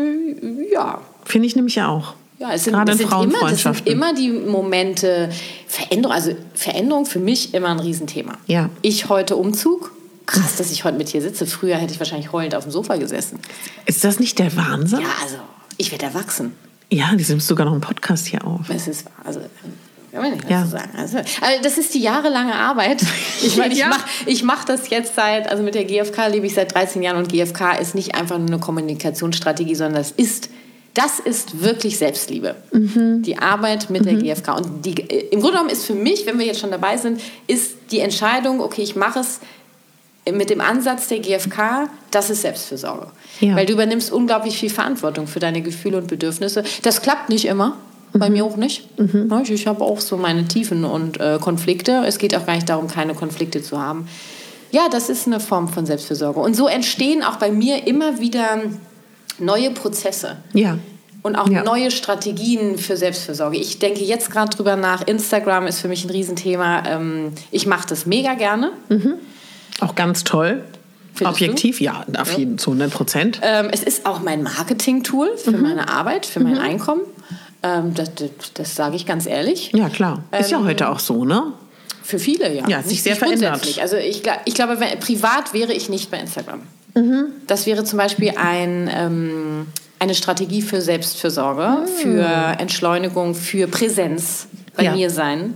Ja. Finde ich nämlich auch. Ja, es sind immer die Momente, Veränderung für mich immer ein Riesenthema. Ja. Ich heute Umzug. Krass, dass ich heute mit hier sitze. Früher hätte ich wahrscheinlich heulend auf dem Sofa gesessen. Ist das nicht der Wahnsinn? Ja, also ich werde erwachsen. Ja, die nimmst sogar noch einen Podcast hier auf. Es ist, kann man nicht dazu sagen. Also, das ist die jahrelange Arbeit. Ich meine, ich mach das jetzt mit der GfK lebe ich seit 13 Jahren und GfK ist nicht einfach nur eine Kommunikationsstrategie, sondern das ist wirklich Selbstliebe. Mhm. Die Arbeit mit der GfK. Und im Grunde genommen ist für mich, wenn wir jetzt schon dabei sind, ist die Entscheidung, okay, ich mache es mit dem Ansatz der GfK, das ist Selbstfürsorge. Ja. Weil du übernimmst unglaublich viel Verantwortung für deine Gefühle und Bedürfnisse. Das klappt nicht immer. Bei mir auch nicht. Mhm. Ich habe auch so meine Tiefen und Konflikte. Es geht auch gar nicht darum, keine Konflikte zu haben. Ja, das ist eine Form von Selbstfürsorge. Und so entstehen auch bei mir immer wieder neue Prozesse. Ja. Und auch neue Strategien für Selbstfürsorge. Ich denke jetzt gerade drüber nach. Instagram ist für mich ein Riesenthema. Ich mache das mega gerne. Mhm. Auch ganz toll. Findest Objektiv, du? Ja, auf jeden zu 100%. Es ist auch mein Marketing-Tool für meine Arbeit, für mein Einkommen. Das sage ich ganz ehrlich. Ja, klar. Ist ja heute auch so, ne? Für viele, ja. Ja, sich sehr verändert. Also ich glaube, privat wäre ich nicht bei Instagram. Mhm. Das wäre zum Beispiel eine Strategie für Selbstfürsorge, für Entschleunigung, für Präsenz bei mir sein.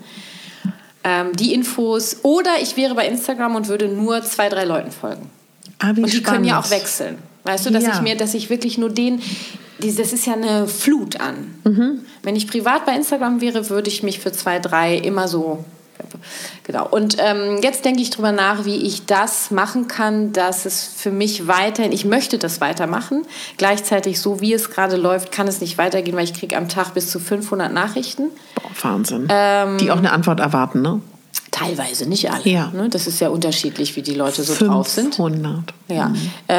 Die Infos. Oder ich wäre bei Instagram und würde nur 2-3 Leuten folgen. Und die spannend. Können ja auch wechseln. Weißt du, dass ich wirklich nur das ist ja eine Flut an. Mhm. Wenn ich privat bei Instagram wäre, würde ich mich für 2-3 immer so... Genau. Und jetzt denke ich drüber nach, wie ich das machen kann, dass es für mich weiterhin... Ich möchte das weitermachen. Gleichzeitig, so wie es gerade läuft, kann es nicht weitergehen, weil ich kriege am Tag bis zu 500 Nachrichten. Boah, Wahnsinn. Die auch eine Antwort erwarten, ne? teilweise, nicht alle. Ja. Ne? Das ist ja unterschiedlich, wie die Leute so drauf sind. 500. Ja.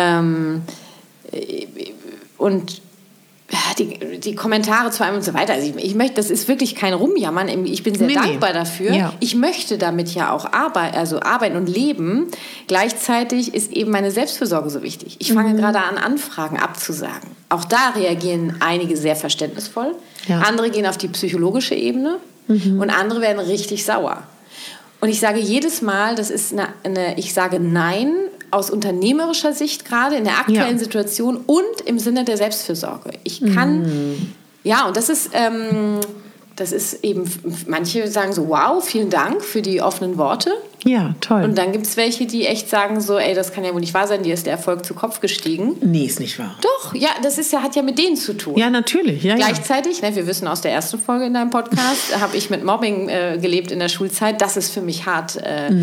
Und die Kommentare zu einem und so weiter. Also ich möchte, das ist wirklich kein Rumjammern. Ich bin sehr dankbar dafür. Ja. Ich möchte damit ja auch arbeiten und leben. Gleichzeitig ist eben meine Selbstfürsorge so wichtig. Ich fange gerade an, Anfragen abzusagen. Auch da reagieren einige sehr verständnisvoll. Ja. Andere gehen auf die psychologische Ebene und andere werden richtig sauer. Und ich sage jedes Mal, das ist ich sage Nein aus unternehmerischer Sicht gerade in der aktuellen Situation und im Sinne der Selbstfürsorge. Ich kann, und das ist eben, manche sagen so, wow, vielen Dank für die offenen Worte. Ja, toll. Und dann gibt es welche, die echt sagen so, ey, das kann ja wohl nicht wahr sein, dir ist der Erfolg zu Kopf gestiegen. Nee, ist nicht wahr. Doch, ja, das hat ja mit denen zu tun. Ja, natürlich. Ja, gleichzeitig, wir wissen aus der ersten Folge in deinem Podcast, habe ich mit Mobbing gelebt in der Schulzeit. Das ist für mich hart.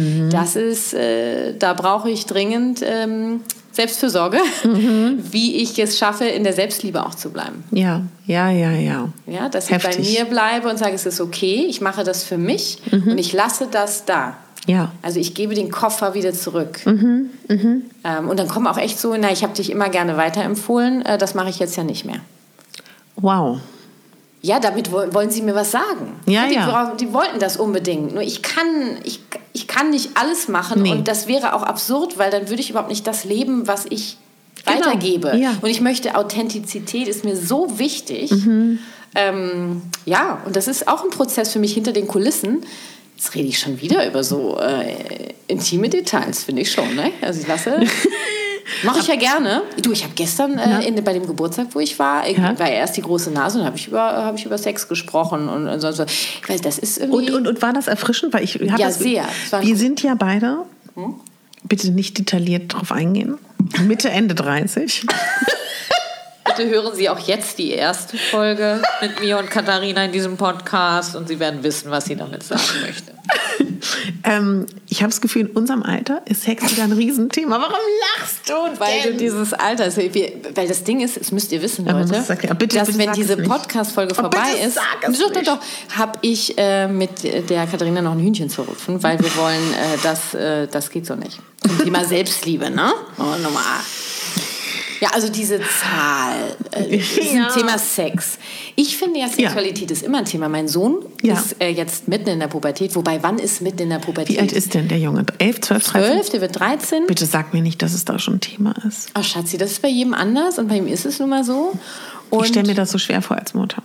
Da brauche ich dringend Selbstfürsorge, wie ich es schaffe, in der Selbstliebe auch zu bleiben. Ja. Ja, dass ich bei mir bleibe und sage, es ist okay, ich mache das für mich und ich lasse das da. Ja. Also ich gebe den Koffer wieder zurück. Und dann kommen auch echt so, ich habe dich immer gerne weiterempfohlen, das mache ich jetzt ja nicht mehr. Wow. Ja, damit wollen sie mir was sagen. Ja, die wollten das unbedingt. Nur ich kann nicht alles machen und das wäre auch absurd, weil dann würde ich überhaupt nicht das leben, was ich weitergebe. Ja. Und ich möchte, Authentizität ist mir so wichtig. Und das ist auch ein Prozess für mich hinter den Kulissen. Jetzt rede ich schon wieder über so intime Details, finde ich schon. Ne? Also mache ich ja gerne. Du, ich habe gestern bei dem Geburtstag, wo ich war, war erst die große Nase und habe ich über Sex gesprochen und so. Ich weiß, das ist irgendwie... Und war das erfrischend? Weil sehr. Wir sind ja beide, bitte nicht detailliert drauf eingehen, Mitte, Ende 30. Bitte hören Sie auch jetzt die erste Folge mit mir und Katharina in diesem Podcast und Sie werden wissen, was sie damit sagen möchte. Ich habe das Gefühl, in unserem Alter ist Sex wieder ein Riesenthema. Warum lachst du denn? Weil du dieses Alter, weil das Ding ist, das müsst ihr wissen, Leute, dass wenn diese Podcast-Folge vorbei ist, habe ich mit der Katharina noch ein Hühnchen zu rupfen, weil wir wollen, das geht so nicht. Zum Thema Selbstliebe, ne? Nummer 8. Ja, also diese Zahl, Thema Sex. Ich finde ja, Sexualität ist immer ein Thema. Mein Sohn ist jetzt mitten in der Pubertät. Wobei, wann ist mitten in der Pubertät? Wie alt ist denn der Junge? 11, 12, 13? 12, der wird 13. Bitte sag mir nicht, dass es da schon ein Thema ist. Ach Schatzi, das ist bei jedem anders und bei ihm ist es nun mal so. Und ich stelle mir das so schwer vor als Mutter.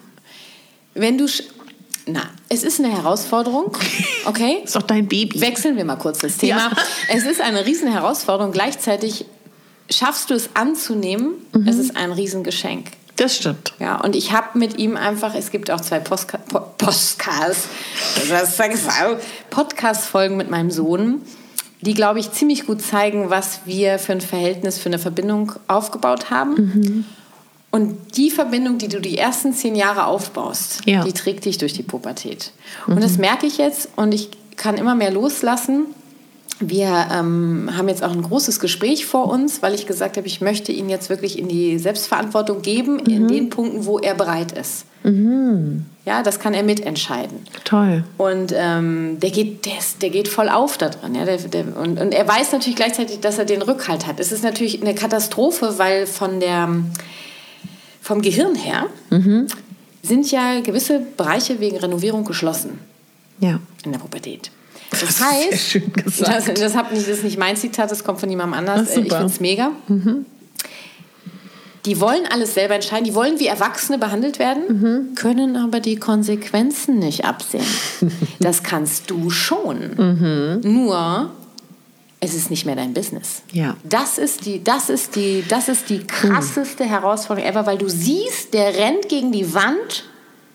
Es ist eine Herausforderung, okay? Ist doch dein Baby. Wechseln wir mal kurz das Thema. Ja. Es ist eine riesen Herausforderung. Gleichzeitig schaffst du es anzunehmen, es ist ein Riesengeschenk. Das stimmt. Ja, und ich habe mit ihm einfach, es gibt auch 2 Podcast-Folgen mit meinem Sohn, die, glaube ich, ziemlich gut zeigen, was wir für ein Verhältnis, für eine Verbindung aufgebaut haben. Und die Verbindung, die du die ersten 10 Jahre aufbaust, die trägt dich durch die Pubertät. Und das merke ich jetzt und ich kann immer mehr loslassen. Wir haben jetzt auch ein großes Gespräch vor uns, weil ich gesagt habe, ich möchte ihn jetzt wirklich in die Selbstverantwortung geben, in den Punkten, wo er bereit ist. Ja, das kann er mitentscheiden. Toll. Und der geht voll auf da drin. Ja? Und er weiß natürlich gleichzeitig, dass er den Rückhalt hat. Es ist natürlich eine Katastrophe, weil vom Gehirn her sind ja gewisse Bereiche wegen Renovierung geschlossen. Ja. In der Pubertät. Das heißt, sehr schön gesagt. das ist nicht mein Zitat, das kommt von jemandem anders. Ich finde es mega. Die wollen alles selber entscheiden, die wollen wie Erwachsene behandelt werden, können aber die Konsequenzen nicht absehen. Das kannst du schon. Nur, es ist nicht mehr dein Business. Ja. Das ist die krasseste Herausforderung ever, weil du siehst, der rennt gegen die Wand.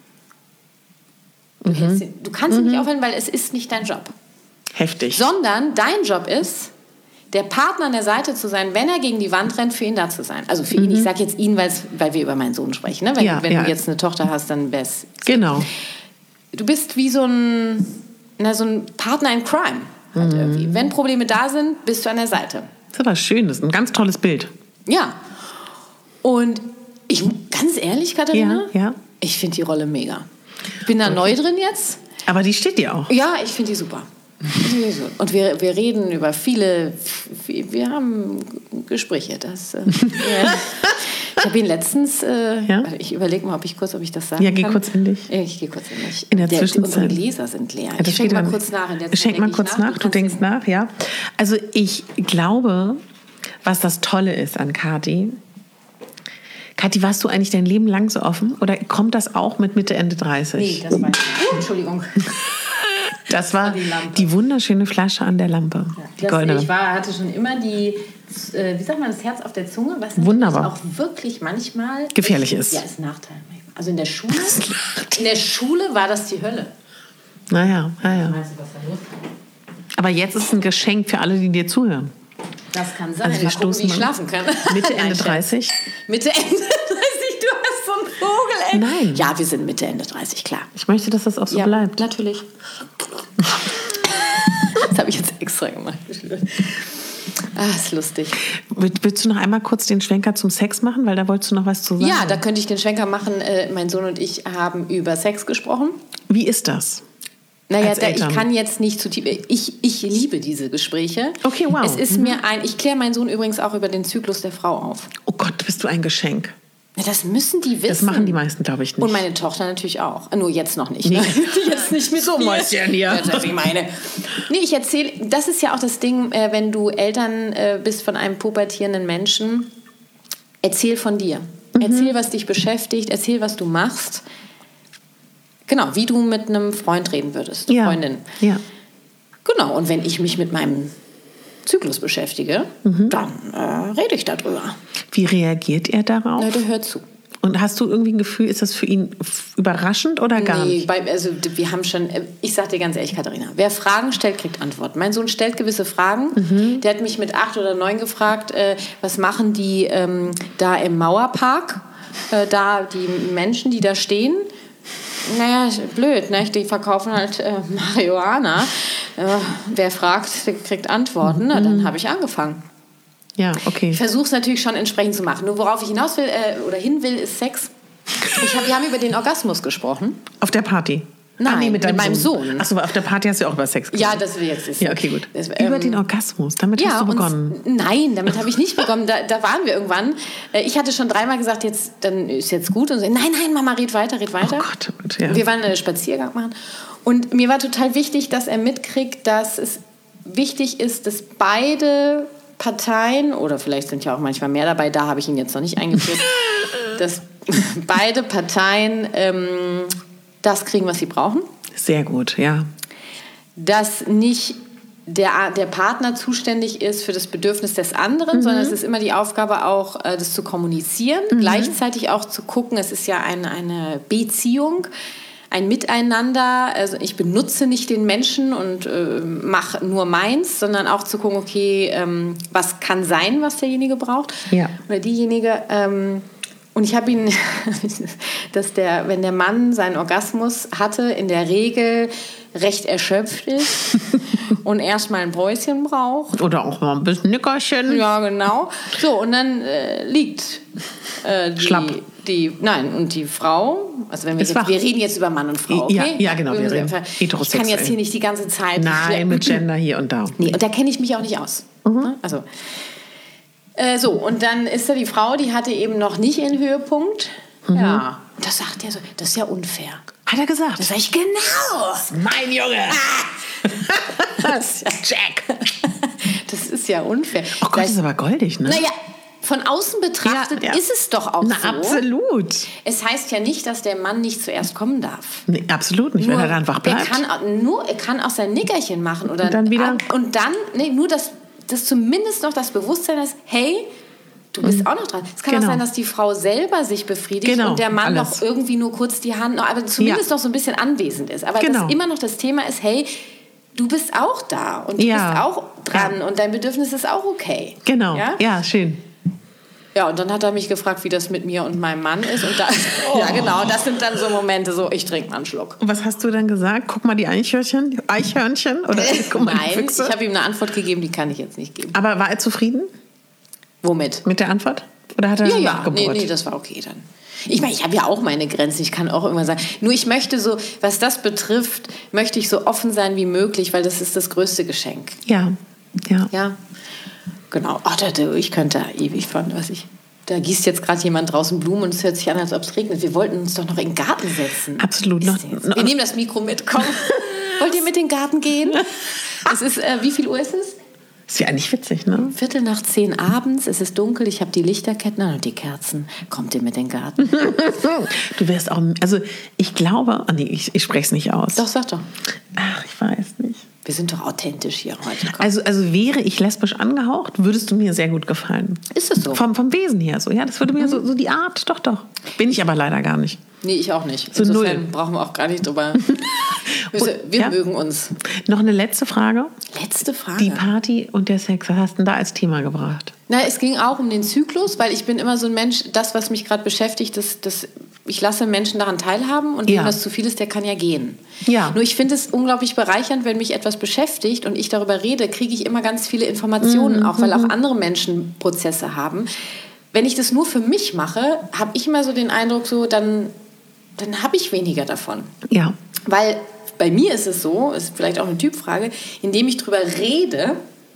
Du kannst ihn nicht aufhören, weil es ist nicht dein Job. Heftig. Sondern dein Job ist, der Partner an der Seite zu sein, wenn er gegen die Wand rennt, für ihn da zu sein. Also für ihn, ich sage jetzt ihn, weil wir über meinen Sohn sprechen. Ne? Wenn du jetzt eine Tochter hast, dann wär's. Genau. Du bist wie so ein Partner in Crime. Halt irgendwie. Wenn Probleme da sind, bist du an der Seite. Das ist aber schön, das ist ein ganz tolles Bild. Ja. Und ganz ehrlich, Katharina, ich finde die Rolle mega. Ich bin da neu drin jetzt. Aber die steht dir auch. Ja, ich finde die super. Und wir reden über wir haben Gespräche. Ich habe ihn letztens, ich überlege mal, ob ich das sagen kann. Ja, geh kurz in dich. Ich gehe kurz in mich. In der Zwischenzeit. Unsere Gläser sind leer. Ja, Schenk mal kurz nach. Schenk mal kurz nach, du denkst nach, ja. Also ich glaube, was das Tolle ist an Kathi, warst du eigentlich dein Leben lang so offen? Oder kommt das auch mit Mitte, Ende 30? Nee, das weiß ich. Entschuldigung. Das war die wunderschöne Flasche an der Lampe. Ja, ich hatte schon immer wie sagt man, das Herz auf der Zunge, was wunderbar auch wirklich manchmal gefährlich ist. Ja, ist Nachteil. Also in der Schule war das die Hölle. Naja. Weißt du, was da los ist? Aber jetzt ist es ein Geschenk für alle, die dir zuhören. Das kann sein. Also wir stoßen, wie ich schlafen kann. Mitte, Ende 30? Mitte, Ende 30, du hast so einen Vogel, ey. Nein. Ja, wir sind Mitte, Ende 30, klar. Ich möchte, dass das auch so bleibt. Natürlich. Das habe ich jetzt extra gemacht. Ist lustig. Willst du noch einmal kurz den Schwenker zum Sex machen? Weil da wolltest du noch was zu sagen. Ja, da könnte ich den Schwenker machen. Mein Sohn und ich haben über Sex gesprochen. Wie ist das? Naja, ich kann jetzt nicht zu tief. Ich liebe diese Gespräche. Okay, wow. Es ist ich kläre meinen Sohn übrigens auch über den Zyklus der Frau auf. Oh Gott, bist du ein Geschenk. Ja, das müssen die wissen. Das machen die meisten, glaube ich, nicht. Und meine Tochter natürlich auch. Nur jetzt noch nicht. Ne? Jetzt nicht mit so Mäuschen hier. Das ich meine. Nee, ich erzähle, das ist ja auch das Ding, wenn du Eltern bist von einem pubertierenden Menschen, erzähl von dir. Erzähl, was dich beschäftigt, erzähl, was du machst. Genau, wie du mit einem Freund reden würdest, Freundin. Ja. Genau, und wenn ich mich mit meinem Zyklus beschäftige, dann rede ich darüber. Wie reagiert er darauf? Na, der hört zu. Und hast du irgendwie ein Gefühl, ist das für ihn überraschend oder gar nicht? Wir haben schon, ich sag dir ganz ehrlich, Katharina, wer Fragen stellt, kriegt Antworten. Mein Sohn stellt gewisse Fragen. Der hat mich mit 8 oder 9 gefragt, was machen die da im Mauerpark, da die Menschen, die da stehen. Naja, blöd, ne? Die verkaufen halt Marihuana. Wer fragt, der kriegt Antworten. Na, dann habe ich angefangen. Ja, okay. Ich versuche es natürlich schon entsprechend zu machen. Nur worauf ich hin will, ist Sex. Wir haben über den Orgasmus gesprochen. Auf der Party? Nein, mit meinem Sohn. Achso, auf der Party hast du auch über Sex gesprochen. Ja, das will jetzt ist. Ja, okay, gut. Über den Orgasmus, damit hast du begonnen. Nein, damit habe ich nicht begonnen. Da waren wir irgendwann. Ich hatte schon 3-mal gesagt, dann ist jetzt gut. Und so, nein, Mama, red weiter. Oh Gott, ja. Wir waren einen Spaziergang machen. Und mir war total wichtig, dass er mitkriegt, dass es wichtig ist, dass beide Parteien, oder vielleicht sind ja auch manchmal mehr dabei, da habe ich ihn jetzt noch nicht eingeführt, dass beide Parteien das kriegen, was sie brauchen. Sehr gut, ja. Dass nicht der Partner zuständig ist für das Bedürfnis des anderen, sondern es ist immer die Aufgabe auch, das zu kommunizieren. Gleichzeitig auch zu gucken, es ist ja eine Beziehung, ein Miteinander. Also ich benutze nicht den Menschen und mache nur meins, sondern auch zu gucken, okay, was kann sein, was derjenige braucht oder diejenige. Und ich habe ihn, wenn der Mann seinen Orgasmus hatte, in der Regel recht erschöpft ist und erstmal ein Päuschen braucht. Oder auch mal ein bisschen Nickerchen. Ja, genau. So, und dann liegt schlapp. Und die Frau, also wenn wir reden jetzt über Mann und Frau, okay? Ja, genau, wir reden heterosexuell. Ich kann jetzt hier nicht die ganze Zeit... Nein, mit Gender hier und da. Nee, und da kenne ich mich auch nicht aus. Also... So, und dann ist da die Frau, die hatte eben noch nicht ihren Höhepunkt. Ja. Und das sagt er so, das ist ja unfair. Hat er gesagt? Das sag ich, genau. Das ist mein Junge. Das ist ja Jack. Das ist ja unfair. Oh Gott, das ist aber goldig, ne? Naja, von außen betrachtet ist es doch auch so. Absolut. Es heißt ja nicht, dass der Mann nicht zuerst kommen darf. Nee, absolut nicht, wenn er da einfach bleibt. Er kann auch sein Nickerchen machen. Oder und dann wieder... nur das zumindest noch das Bewusstsein ist, hey, du bist auch noch dran. Es kann auch sein, dass die Frau selber sich befriedigt und der Mann noch irgendwie nur kurz die Hand, aber zumindest noch so ein bisschen anwesend ist. Aber dass immer noch das Thema ist, hey, du bist auch da und du bist auch dran und dein Bedürfnis ist auch okay. Genau, ja schön. Ja, und dann hat er mich gefragt, wie das mit mir und meinem Mann ist. Und ja, genau, das sind dann so Momente, so, ich trinke mal einen Schluck. Und was hast du dann gesagt? Guck mal die Eichhörnchen? Oder guck mal die Füchse? Ich habe ihm eine Antwort gegeben, die kann ich jetzt nicht geben. Aber war er zufrieden? Womit? Mit der Antwort? Oder hat er schon nachgebohrt? Nee, das war okay dann. Ich meine, ich habe ja auch meine Grenzen, ich kann auch irgendwann sagen. Nur ich möchte so, was das betrifft, möchte ich so offen sein wie möglich, weil das ist das größte Geschenk. Ja. Genau. Ach, ich könnte ewig von, da gießt jetzt gerade jemand draußen Blumen und es hört sich an, als ob es regnet. Wir wollten uns doch noch in den Garten setzen. Absolut. Wir nehmen das Mikro mit, komm. Wollt ihr mit in den Garten gehen? Es ist, wie viel Uhr ist es? Ist ja eigentlich witzig, ne? 9:45 abends, es ist dunkel, ich habe die Lichterketten an und die Kerzen. Kommt ihr mit in den Garten? Du wärst auch, also ich glaube, ich spreche es nicht aus. Doch, sag doch. Ach, ich weiß nicht. Wir sind doch authentisch hier heute. Also wäre ich lesbisch angehaucht, würdest du mir sehr gut gefallen. Ist es so? Vom Wesen her so, ja, das würde mir so die Art, doch. Bin ich aber leider gar nicht. Nee, ich auch nicht. So Insofern 0. brauchen wir auch gar nicht drüber. Wir mögen uns. Noch eine letzte Frage. Letzte Frage? Die Party und der Sex, was hast du denn da als Thema gebracht? Na, es ging auch um den Zyklus, weil ich bin immer so ein Mensch, das, was mich gerade beschäftigt, ich lasse Menschen daran teilhaben und wem das zu viel ist, der kann ja gehen. Ja. Nur ich finde es unglaublich bereichernd, wenn mich etwas beschäftigt und ich darüber rede, kriege ich immer ganz viele Informationen, auch weil auch andere Menschen Prozesse haben. Wenn ich das nur für mich mache, habe ich immer so den Eindruck, dann habe ich weniger davon. Ja. Weil bei mir ist es so, ist vielleicht auch eine Typfrage, indem ich drüber rede,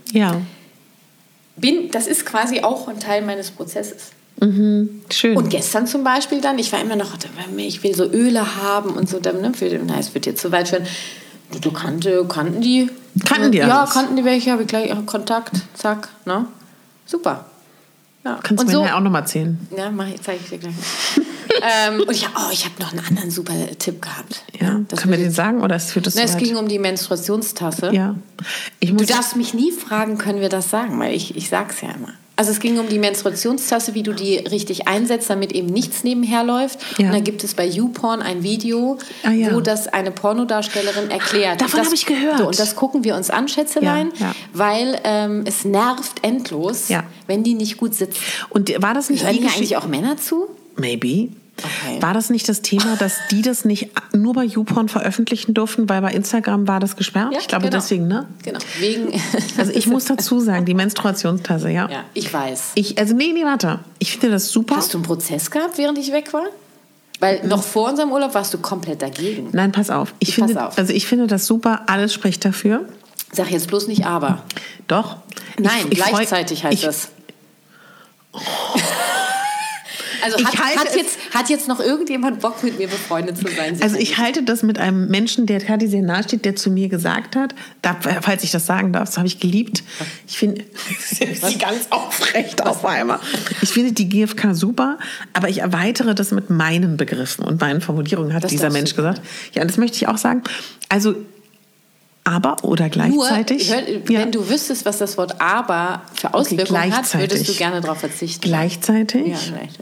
das ist quasi auch ein Teil meines Prozesses. Schön. Und gestern zum Beispiel dann, ich war immer noch, ich will so Öle haben und so, es wird jetzt zu weit führen. Kannten die? Kannten die alles? Ja, kannten die welche, habe ich gleich Kontakt, zack, ne? Super. Ja. Kannst du mir ja auch noch mal erzählen. Ja, zeige ich dir gleich. Und ich habe noch einen anderen super Tipp gehabt. Ja, können wir den sagen oder führt das so weit? Es ging um die Menstruationstasse. Ja. Du darfst mich nie fragen, können wir das sagen, weil ich sag's ja immer. Also es ging um die Menstruationstasse, wie du die richtig einsetzt, damit eben nichts nebenher läuft. Ja. Und dann gibt es bei YouPorn ein Video, wo das eine Pornodarstellerin erklärt. Davon habe ich gehört. So, und das gucken wir uns an, Schätzelein, weil es nervt endlos, wenn die nicht gut sitzt. Und war das nicht eigentlich auch Männer zu? Maybe. Okay. War das nicht das Thema, dass die das nicht nur bei YouPorn veröffentlichen durften, weil bei Instagram war das gesperrt? Ja, ich glaube deswegen, ne? Genau. Also ich muss dazu sagen, die Menstruationstasse, Ja, ich weiß. Warte. Ich finde das super. Hast du einen Prozess gehabt, während ich weg war? Weil noch vor unserem Urlaub warst du komplett dagegen. Nein, pass auf. Ich finde das super, alles spricht dafür. Sag jetzt bloß nicht aber. Doch. Nein, gleichzeitig heißt das. Also hat jetzt noch irgendjemand Bock, mit mir befreundet zu sein? Also ich halte das mit einem Menschen, der Kati sehr nahe steht, der zu mir gesagt hat, falls ich das sagen darf, das habe ich geliebt. Ich finde sie ganz aufrecht auf einmal. Ich finde die GfK super, aber ich erweitere das mit meinen Begriffen und meinen Formulierungen, hat dieser Mensch gesagt. Ja, und das möchte ich auch sagen. Also aber oder gleichzeitig. Nur, wenn du wüsstest, was das Wort aber für Auswirkungen hat, würdest du gerne darauf verzichten. Gleichzeitig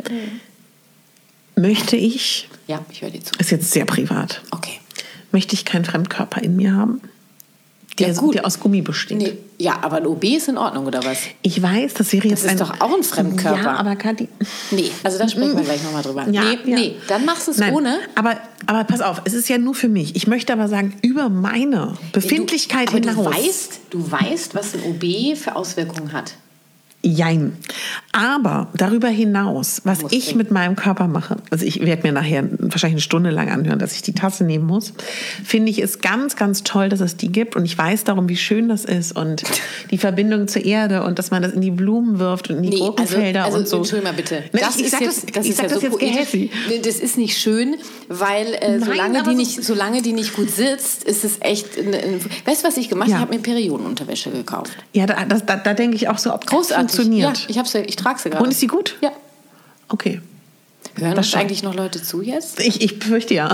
möchte ich, ich höre dir zu. Ist jetzt sehr privat. Okay. Möchte ich keinen Fremdkörper in mir haben, der aus Gummi besteht. Nee. Ja, aber ein OB ist in Ordnung, oder was? Ich weiß, das wäre jetzt das ist doch auch ein Fremdkörper. Ja, aber Kathi... Nee, also da sprechen wir gleich nochmal drüber. Nee, dann machst du es ohne. Aber pass auf, es ist ja nur für mich. Ich möchte aber sagen, über meine Befindlichkeit hinaus. Du weißt, was ein OB für Auswirkungen hat. Jein. Aber darüber hinaus, was ich mit meinem Körper mache, also ich werde mir nachher wahrscheinlich eine Stunde lang anhören, dass ich die Tasse nehmen muss, finde ich es ganz, ganz toll, dass es die gibt und ich weiß darum, wie schön das ist und die Verbindung zur Erde und dass man das in die Blumen wirft und in die Gurkenfelder und so. Entschuldigung mal bitte. Das ist jetzt gehässig. Das ist nicht schön, weil solange die nicht gut sitzt, ist es echt... Weißt du, was ich gemacht habe? Ich habe mir Periodenunterwäsche gekauft. Ja, da denke ich auch so, ob großartig. Funktioniert. Ja, ich trage sie gerade. Und ist sie gut? Ja. Okay. Hören das eigentlich noch Leute zu jetzt? Ich befürchte ja.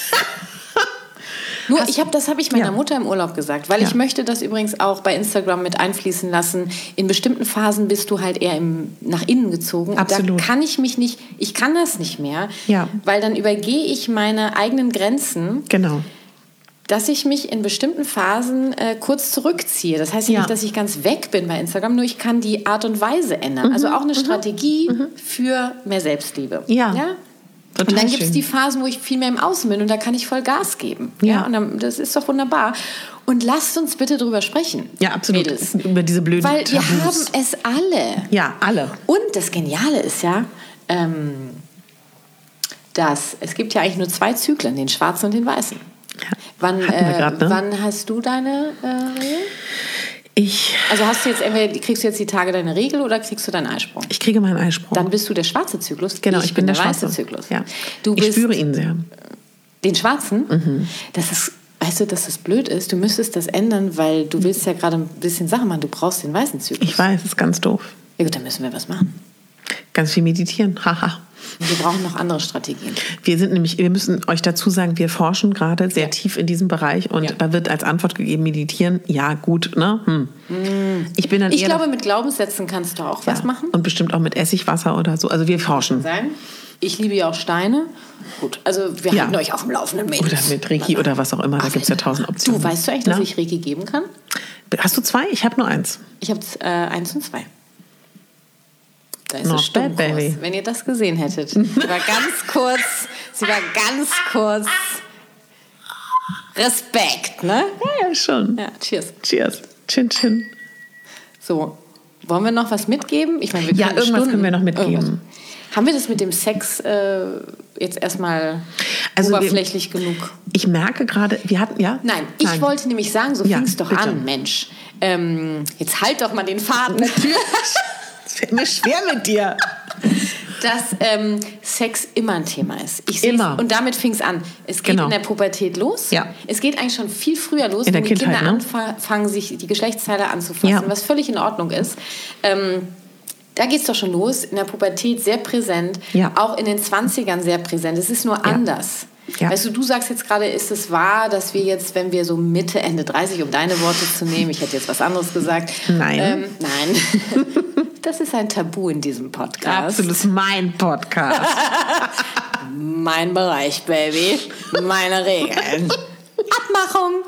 Nur, das habe ich meiner Mutter im Urlaub gesagt, weil ich möchte das übrigens auch bei Instagram mit einfließen lassen. In bestimmten Phasen bist du halt eher nach innen gezogen. Absolut. Und da kann ich kann das nicht mehr, weil dann übergehe ich meine eigenen Grenzen. Genau. Dass ich mich in bestimmten Phasen kurz zurückziehe. Das heißt nicht, dass ich ganz weg bin bei Instagram, nur ich kann die Art und Weise ändern. Also auch eine Strategie für mehr Selbstliebe. Ja. Und dann gibt es die Phasen, wo ich viel mehr im Außen bin und da kann ich voll Gas geben. Ja. Und dann, das ist doch wunderbar. Und lasst uns bitte drüber sprechen. Ja, absolut. Mädels. Über diese blöden Weil Tabus. wir haben es alle. Ja, alle. Und das Geniale ist ja, dass es gibt ja eigentlich nur 2 Zyklen, den schwarzen und den weißen. Ja. Wann hast du deine Regel? Also kriegst du jetzt die Tage deine Regel oder kriegst du deinen Eisprung? Ich kriege meinen Eisprung. Dann bist du der schwarze Zyklus. Genau, ich bin der weiße Zyklus. Ja. Ich spüre ihn sehr. Den schwarzen? Mhm. Das ist, weißt du, dass das blöd ist? Du müsstest das ändern, weil du willst ja gerade ein bisschen Sachen machen. Du brauchst den weißen Zyklus. Ich weiß, das ist ganz doof. Ja gut, dann müssen wir was machen. Ganz viel meditieren, haha. Wir brauchen noch andere Strategien. Wir müssen euch dazu sagen, wir forschen gerade sehr tief in diesem Bereich und da wird als Antwort gegeben, meditieren, ja gut, ne? Ich glaube, mit Glaubenssätzen kannst du auch was machen. Und bestimmt auch mit Essigwasser oder so, also wir forschen. Ich liebe ja auch Steine. Gut, also wir halten euch auf dem Laufenden mit. Oder mit Reiki oder was auch immer, da gibt es ja 1000 Optionen. Weißt du eigentlich, dass ich Reiki geben kann? Hast du 2? Ich habe nur 1. Ich habe 1 und 2. Da ist es Stimmkurs, wenn ihr das gesehen hättet. Sie war ganz kurz. Respekt, ne? Ja, schon. Ja, cheers. Cheers. Chin, chin. So, wollen wir noch was mitgeben? Ich meine, irgendwas können wir noch mitgeben. Irgendwas. Haben wir das mit dem Sex jetzt erstmal oberflächlich genug? Ich merke gerade, wir hatten, Nein, ich wollte nämlich sagen, so fing es doch bitte an, Mensch. Jetzt halt doch mal den Faden natürlich. Es wird mir schwer mit dir. Dass Sex immer ein Thema ist. Immer. Und damit fing es an. Es geht in der Pubertät los. Ja. Es geht eigentlich schon viel früher los, wenn die Kinder anfangen, sich die Geschlechtsteile anzufassen, was völlig in Ordnung ist. Da geht es doch schon los. In der Pubertät sehr präsent. Ja. Auch in den 20ern sehr präsent. Es ist nur anders. Ja. Weißt du sagst jetzt gerade, ist es wahr, dass wir jetzt, wenn wir so Mitte, Ende 30, um deine Worte zu nehmen, ich hätte jetzt was anderes gesagt. Nein. Nein. Das ist ein Tabu in diesem Podcast. Absolut, mein Podcast. Mein Bereich, Baby. Meine Regeln. Abmachung.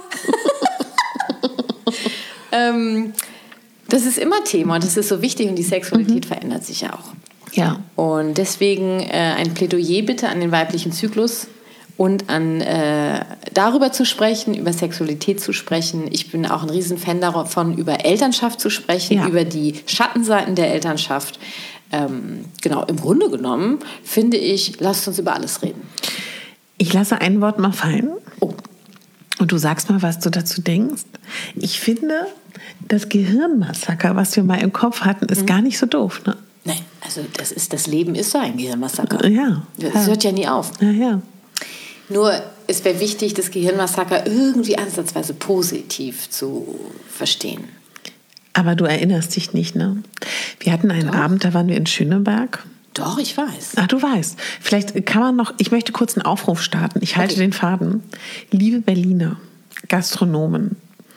Das ist immer Thema und das ist so wichtig und die Sexualität verändert sich ja auch. Ja. Und deswegen ein Plädoyer bitte an den weiblichen Zyklus und darüber zu sprechen, über Sexualität zu sprechen. Ich bin auch ein Riesenfan davon, über Elternschaft zu sprechen, über die Schattenseiten der Elternschaft. Genau, im Grunde genommen finde ich, lasst uns über alles reden. Ich lasse ein Wort mal fallen. Oh. Und du sagst mal, was du dazu denkst. Ich finde, das Gehirnmassaker, was wir mal im Kopf hatten, ist gar nicht so doof, ne? Nein, also das Leben ist so ein Gehirnmassaker. Ja. Das hört ja nie auf. Ja. Nur, es wäre wichtig, das Gehirnmassaker irgendwie ansatzweise positiv zu verstehen. Aber du erinnerst dich nicht, ne? Wir hatten einen Abend, da waren wir in Schöneberg. Doch, ich weiß. Ach, du weißt. Vielleicht kann man noch, ich möchte kurz einen Aufruf starten. Ich halte den Faden. Liebe Berliner Gastronomen,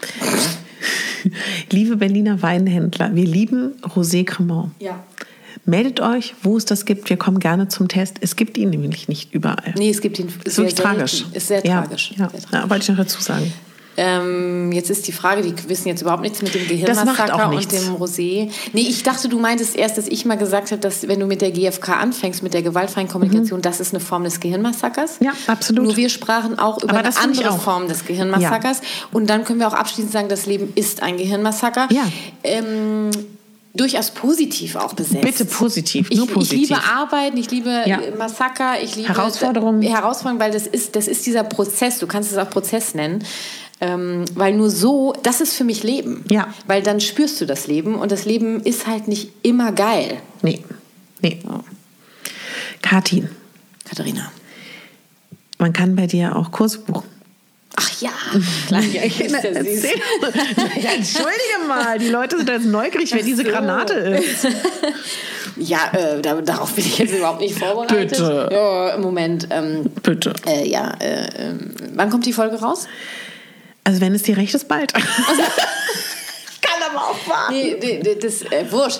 liebe Berliner Weinhändler, wir lieben Rosé Cremant. Ja. Meldet euch, wo es das gibt. Wir kommen gerne zum Test. Es gibt ihn nämlich nicht überall. Nee, es gibt ihn. Ist wirklich tragisch. Ist sehr tragisch. Ja, wollte ich noch dazu sagen. Jetzt ist die Frage, die wissen jetzt überhaupt nichts mit dem Gehirnmassaker und dem Rosé. Nee, ich dachte, du meintest erst, dass ich mal gesagt habe, dass wenn du mit der GfK anfängst, mit der gewaltfreien Kommunikation, das ist eine Form des Gehirnmassakers. Ja, absolut. Nur wir sprachen auch über eine andere Form des Gehirnmassakers. Ja. Und dann können wir auch abschließend sagen, das Leben ist ein Gehirnmassaker. Ja. Durchaus positiv auch besetzt. Bitte positiv, nur positiv. Ich liebe Arbeiten, ich liebe Massaker, ich liebe Herausforderungen, weil das ist dieser Prozess, du kannst es auch Prozess nennen, weil nur so, das ist für mich Leben. Ja. Weil dann spürst du das Leben und das Leben ist halt nicht immer geil. Nee. Ja. Kathi. Katharina. Man kann bei dir auch Kurse buchen. Ach ja, klar. Entschuldige mal, die Leute sind jetzt neugierig, wer diese Granate ist. Ja, darauf bin ich jetzt überhaupt nicht vorbereitet. Bitte. Ja, im Moment. Bitte. Wann kommt die Folge raus? Also wenn es dir recht ist, bald. Kann aber auch warten. Nee, das wurscht.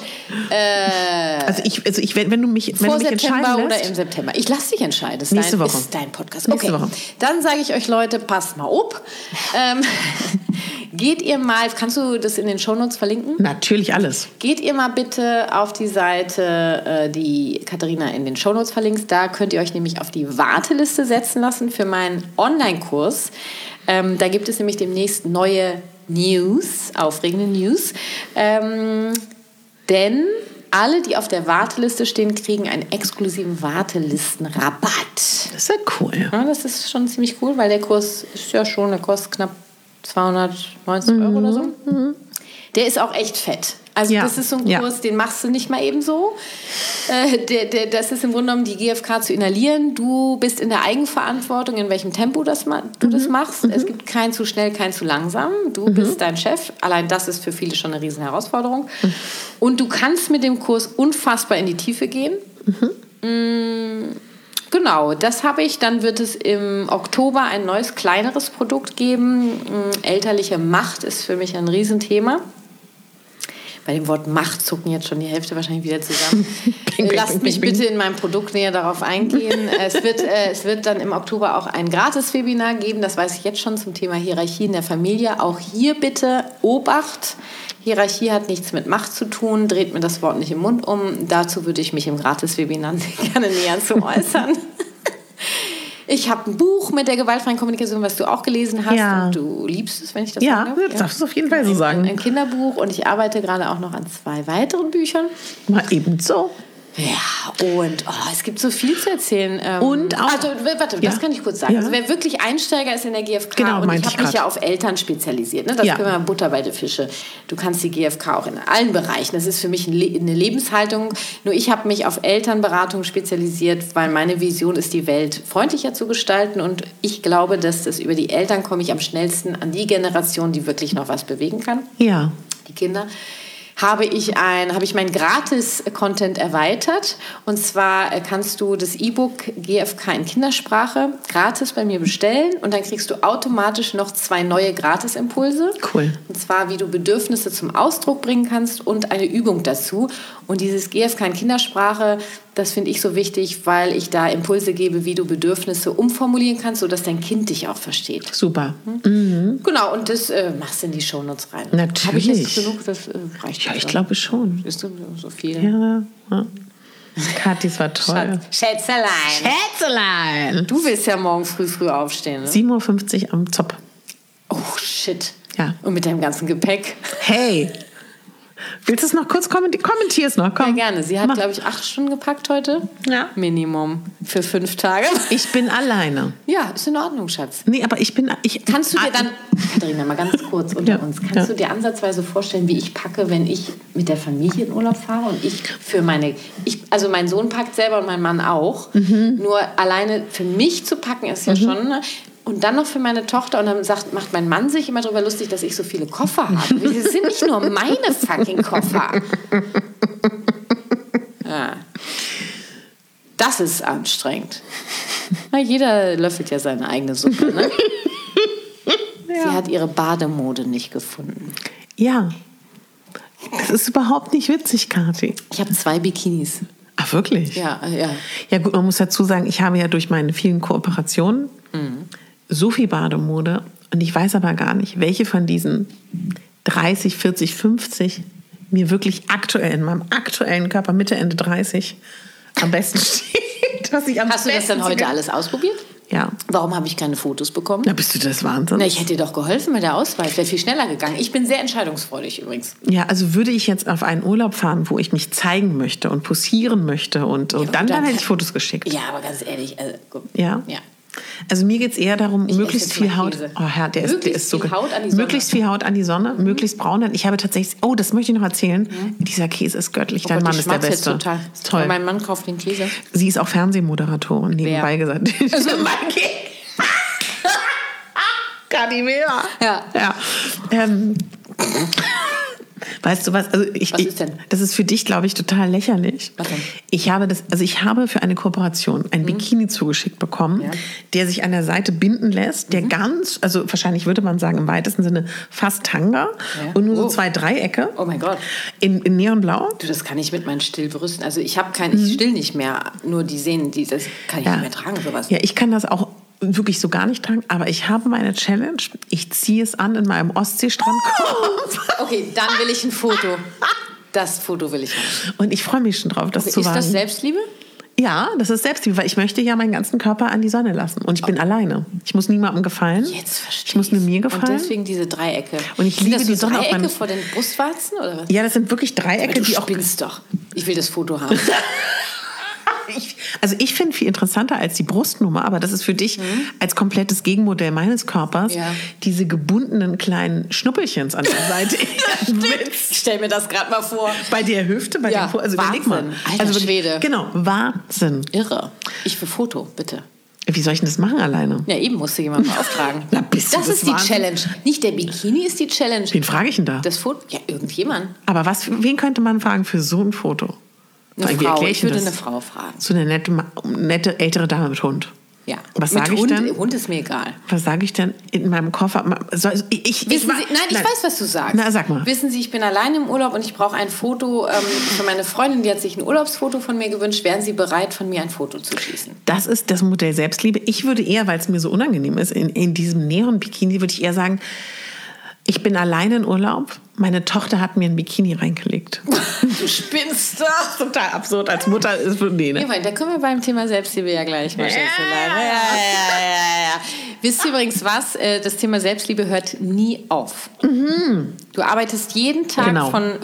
Wenn du mich vor September entscheiden lässt, oder im September. Ich lasse dich entscheiden. Nächste Woche. Ist dein Podcast. Nächste Woche. Dann sage ich euch, Leute, passt mal auf. Geht ihr mal, kannst du das in den Shownotes verlinken? Natürlich alles. Geht ihr mal bitte auf die Seite, die Katharina in den Shownotes verlinkt. Da könnt ihr euch nämlich auf die Warteliste setzen lassen für meinen Online-Kurs. Da gibt es nämlich demnächst neue News, aufregende News. Denn alle, die auf der Warteliste stehen, kriegen einen exklusiven Wartelistenrabatt. Das ist ja cool. Ja, das ist schon ziemlich cool, weil der Kurs ist ja schon, der kostet knapp 290 Euro oder so. Mhm. Der ist auch echt fett. Also das ist so ein Kurs, den machst du nicht mal eben so. Das ist im Grunde genommen die GfK zu inhalieren. Du bist in der Eigenverantwortung, in welchem Tempo du das machst. Es gibt kein zu schnell, kein zu langsam. Du bist dein Chef. Allein das ist für viele schon eine riesen Herausforderung. Und du kannst mit dem Kurs unfassbar in die Tiefe gehen. Genau, das habe ich. Dann wird es im Oktober ein neues, kleineres Produkt geben. Elterliche Macht ist für mich ein Riesenthema. Bei dem Wort Macht zucken jetzt schon die Hälfte wahrscheinlich wieder zusammen. Lasst mich bitte in meinem Produkt näher darauf eingehen. Es wird dann im Oktober auch ein Gratis-Webinar geben, das weiß ich jetzt schon, zum Thema Hierarchie in der Familie. Auch hier bitte Obacht. Hierarchie hat nichts mit Macht zu tun, dreht mir das Wort nicht im Mund um. Dazu würde ich mich im Gratis-Webinar gerne näher zu äußern. Ich habe ein Buch mit der gewaltfreien Kommunikation, was du auch gelesen hast. Ja. Und du liebst es, wenn ich das sage. Ja, das darfst du auf jeden Fall so sagen. Ein Kinderbuch und ich arbeite gerade auch noch an 2 weiteren Büchern. Mal ebenso. Ja, und es gibt so viel zu erzählen. Und auch, also, warte, das kann ich kurz sagen. Ja. Also, wer wirklich Einsteiger ist in der GfK, und ich habe mich ja auf Eltern spezialisiert, ne? Das können wir Butter bei den Fische. Du kannst die GfK auch in allen Bereichen. Das ist für mich eine Lebenshaltung. Nur ich habe mich auf Elternberatung spezialisiert, weil meine Vision ist, die Welt freundlicher zu gestalten. Und ich glaube, dass das über die Eltern komme ich am schnellsten an die Generation, die wirklich noch was bewegen kann. Ja. Die Kinder. Habe ich meinen Gratis-Content erweitert. Und zwar kannst du das E-Book GfK in Kindersprache gratis bei mir bestellen. Und dann kriegst du automatisch noch 2 neue Gratis-Impulse. Cool. Und zwar, wie du Bedürfnisse zum Ausdruck bringen kannst und eine Übung dazu. Und dieses GfK in Kindersprache, das finde ich so wichtig, weil ich da Impulse gebe, wie du Bedürfnisse umformulieren kannst, sodass dein Kind dich auch versteht. Super. Mhm. Genau, und das machst du in die Shownotes rein. Natürlich. Habe ich jetzt genug? Das reicht. Ja, ich glaube schon. Ist so viel? Ja. Kathis war toll. Schätzelein. Du willst ja morgen früh aufstehen, ne? 7:50 Uhr am Zopf. Oh, shit. Ja. Und mit deinem ganzen Gepäck. Hey. Willst du es noch kurz kommentieren? Komm. Ja, gerne. Sie hat, glaube ich, 8 Stunden gepackt heute. Ja. Minimum. Für 5 Tage. Ich bin alleine. Ja, ist in Ordnung, Schatz. Nee, aber Kannst du dir dann, Katharina, mal ganz kurz unter uns, kannst du dir ansatzweise vorstellen, wie ich packe, wenn ich mit der Familie in Urlaub fahre und also mein Sohn packt selber und mein Mann auch. Nur alleine für mich zu packen ist ja schon... Und dann noch für meine Tochter. Und dann macht mein Mann sich immer darüber lustig, dass ich so viele Koffer habe. Das sind nicht nur meine fucking Koffer. Ja. Das ist anstrengend. Na, jeder löffelt ja seine eigene Suppe, ne? Sie hat ihre Bademode nicht gefunden. Ja. Das ist überhaupt nicht witzig, Kathi. Ich habe 2 Bikinis. Ach, wirklich? Ja. Ja gut, man muss dazu sagen, ich habe ja durch meine vielen Kooperationen so viel Bademode und ich weiß aber gar nicht, welche von diesen 30, 40, 50 mir wirklich aktuell in meinem aktuellen Körper Mitte, Ende 30 am besten steht. Hast du das dann heute alles ausprobiert? Ja. Warum habe ich keine Fotos bekommen? Na, bist du das Wahnsinn? Na, ich hätte dir doch geholfen mit der Auswahl. Es wäre viel schneller gegangen. Ich bin sehr entscheidungsfreudig übrigens. Ja, also würde ich jetzt auf einen Urlaub fahren, wo ich mich zeigen möchte und posieren möchte und dann hätte ich Fotos geschickt. Ja, aber ganz ehrlich. Ja. Also mir geht es eher darum, möglichst viel Haut. Oh Herr, der ist so möglichst viel Haut an die Sonne, möglichst braun. Ich habe tatsächlich, das möchte ich noch erzählen. Dieser Käse ist göttlich. Dein Mann ist der Beste. Total. Ist toll. Mein Mann kauft den Käse. Sie ist auch Fernsehmoderatorin, nebenbei gesagt. Also mein Käse. Calimera. Ja. Weißt du was? Also was ist denn? Das ist für dich, glaube ich, total lächerlich. Was denn? Ich habe für eine Kooperation ein Bikini zugeschickt bekommen, der sich an der Seite binden lässt, der also wahrscheinlich würde man sagen im weitesten Sinne fast Tanga und nur so 2 Dreiecke. Oh mein Gott. In Neonblau. Du, das kann ich mit meinen Stillbrüsten. Also ich still nicht mehr, nur das kann ich nicht mehr tragen, sowas. Ja, ich kann das auch wirklich so gar nicht tragen, aber ich habe meine Challenge. Ich ziehe es an in meinem Ostseestrandkorb. Okay, dann will ich ein Foto. Das Foto will ich haben. Und ich freue mich schon drauf, das zu wagen. Ist das Selbstliebe? Ja, das ist Selbstliebe, weil ich möchte ja meinen ganzen Körper an die Sonne lassen. Und ich bin alleine. Ich muss niemandem gefallen. Jetzt verstehe ich. Ich muss nur mir gefallen. Und deswegen diese Dreiecke. Und ich liebe die Sonne auf Dreiecke vor den Brustwarzen, oder was? Ja, das sind wirklich Dreiecke, die auch... Du spinnst doch. Ich will das Foto haben. Ich finde viel interessanter als die Brustnummer, aber das ist für dich als komplettes Gegenmodell meines Körpers, diese gebundenen kleinen Schnuppelchens an der Seite. Ich stell mir das gerade mal vor. Bei der Hüfte, bei dem also überleg mal. Alter Schwede. Genau, Wahnsinn. Irre. Ich will Foto, bitte. Wie soll ich denn das machen alleine? Ja, eben musste jemand beauftragen. Das ist die Challenge. Nicht der Bikini ist die Challenge. Wen frage ich denn da? Das Foto? Ja, irgendjemand. Aber wen könnte man fragen für so ein Foto? Eine Frau. Ich würde eine Frau fragen. So eine nette ältere Dame mit Hund. Ja. Was sage ich denn? Hund ist mir egal. Was sage ich denn in meinem Koffer? Ich weiß, was du sagst. Na, sag mal. Wissen Sie, ich bin allein im Urlaub und ich brauche ein Foto für meine Freundin, die hat sich ein Urlaubsfoto von mir gewünscht. Wären Sie bereit, von mir ein Foto zu schießen? Das ist das Modell Selbstliebe. Ich würde eher, weil es mir so unangenehm ist, in diesem näheren Bikini, würde ich eher sagen, ich bin alleine in Urlaub. Meine Tochter hat mir ein Bikini reingelegt. Du spinnst doch. Total absurd. Als Mutter ist von denen. Ja, da können wir beim Thema Selbstliebe ja gleich mal Ja. Wisst ihr übrigens was? Das Thema Selbstliebe hört nie auf. Du arbeitest jeden Tag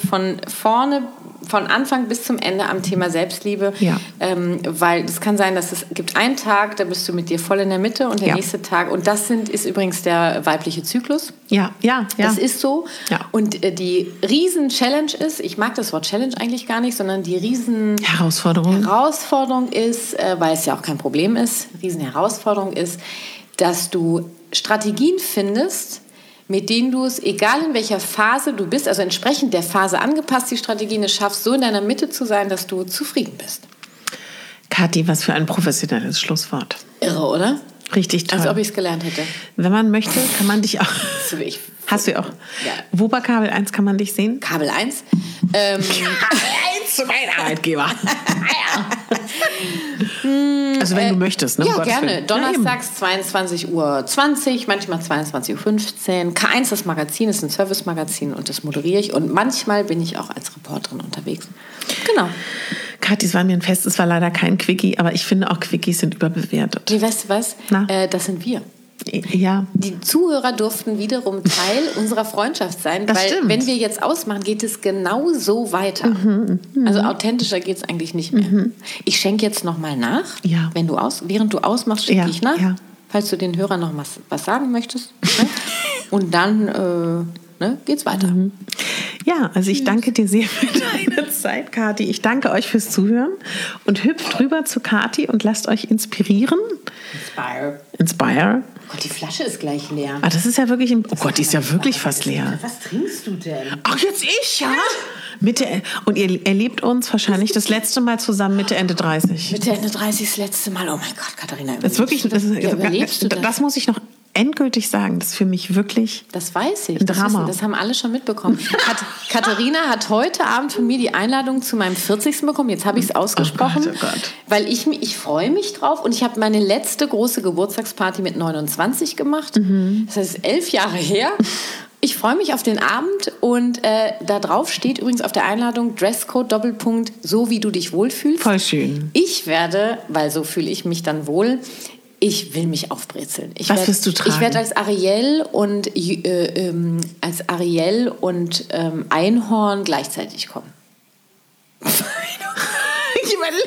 von Anfang bis zum Ende am Thema Selbstliebe. Ja. Weil es kann sein, dass es gibt einen Tag, da bist du mit dir voll in der Mitte und der nächste Tag. Und das ist übrigens der weibliche Zyklus. Ja. Das ist so. Ja. Und die Riesen-Challenge ist, ich mag das Wort Challenge eigentlich gar nicht, sondern die Herausforderung ist, weil es ja auch kein Problem ist, Riesenherausforderung ist, dass du Strategien findest, mit denen du es, egal in welcher Phase du bist, also entsprechend der Phase angepasst, die Strategien es schaffst, so in deiner Mitte zu sein, dass du zufrieden bist. Kathi, was für ein professionelles Schlusswort. Irre, oder? Richtig toll. Als ob ich es gelernt hätte. Wenn man möchte, kann man dich auch... Hast du auch. Ja. Wo bei Kabel 1 kann man dich sehen? Kabel 1? Kabel 1 zu meinem Arbeitgeber. Also wenn du möchtest. Ne? Ja, gerne. Donnerstags 22:20 Uhr, manchmal 22:15 Uhr. K1, das Magazin, ist ein Service-Magazin und das moderiere ich. Und manchmal bin ich auch als Reporterin unterwegs. Genau. Kathi, es war mir ein Fest, es war leider kein Quickie, aber ich finde auch Quickies sind überbewertet. Nee, weißt du was? Das sind wir. Ja. Die Zuhörer durften wiederum Teil unserer Freundschaft sein, weil stimmt. Wenn wir jetzt ausmachen, geht es genau so weiter. Also authentischer geht es eigentlich nicht mehr. Ich schenke jetzt nochmal nach. Ja. Während du ausmachst, schenke ich nach. Ja. Falls du den Hörern noch was sagen möchtest. Ne? Und dann geht's weiter. Ja, also ich danke dir sehr für deine Zeit, Kathi. Ich danke euch fürs Zuhören und hüpft rüber zu Kathi und lasst euch inspirieren. Inspire. Oh Gott, die Flasche ist gleich leer. Ah, das ist ja wirklich... Oh Gott, die ist ja wirklich fast leer. Was trinkst du denn? Ach, jetzt ich, ja? Und ihr erlebt uns wahrscheinlich das letzte Mal zusammen Mitte, Ende 30. Mitte, Ende 30 das letzte Mal. Oh mein Gott, Katharina. Überlebst du das? Das muss ich noch endgültig sagen. Das ist für mich wirklich das weiß ich. Ein Drama. Das haben alle schon mitbekommen. Katharina hat heute Abend von mir die Einladung zu meinem 40. bekommen. Jetzt habe ich es ausgesprochen. Oh Gott. Weil ich freue mich drauf. Und ich habe meine letzte große Geburtstagsparty mit 29 gemacht. Das heißt, 11 Jahre her. Ich freue mich auf den Abend und da drauf steht übrigens auf der Einladung Dresscode Doppelpunkt, so wie du dich wohlfühlst. Voll schön. Ich werde, weil so fühle ich mich dann wohl, ich will mich aufbrezeln. Was wirst du tragen? Ich werde als Ariel und Einhorn gleichzeitig kommen. Ich überlege.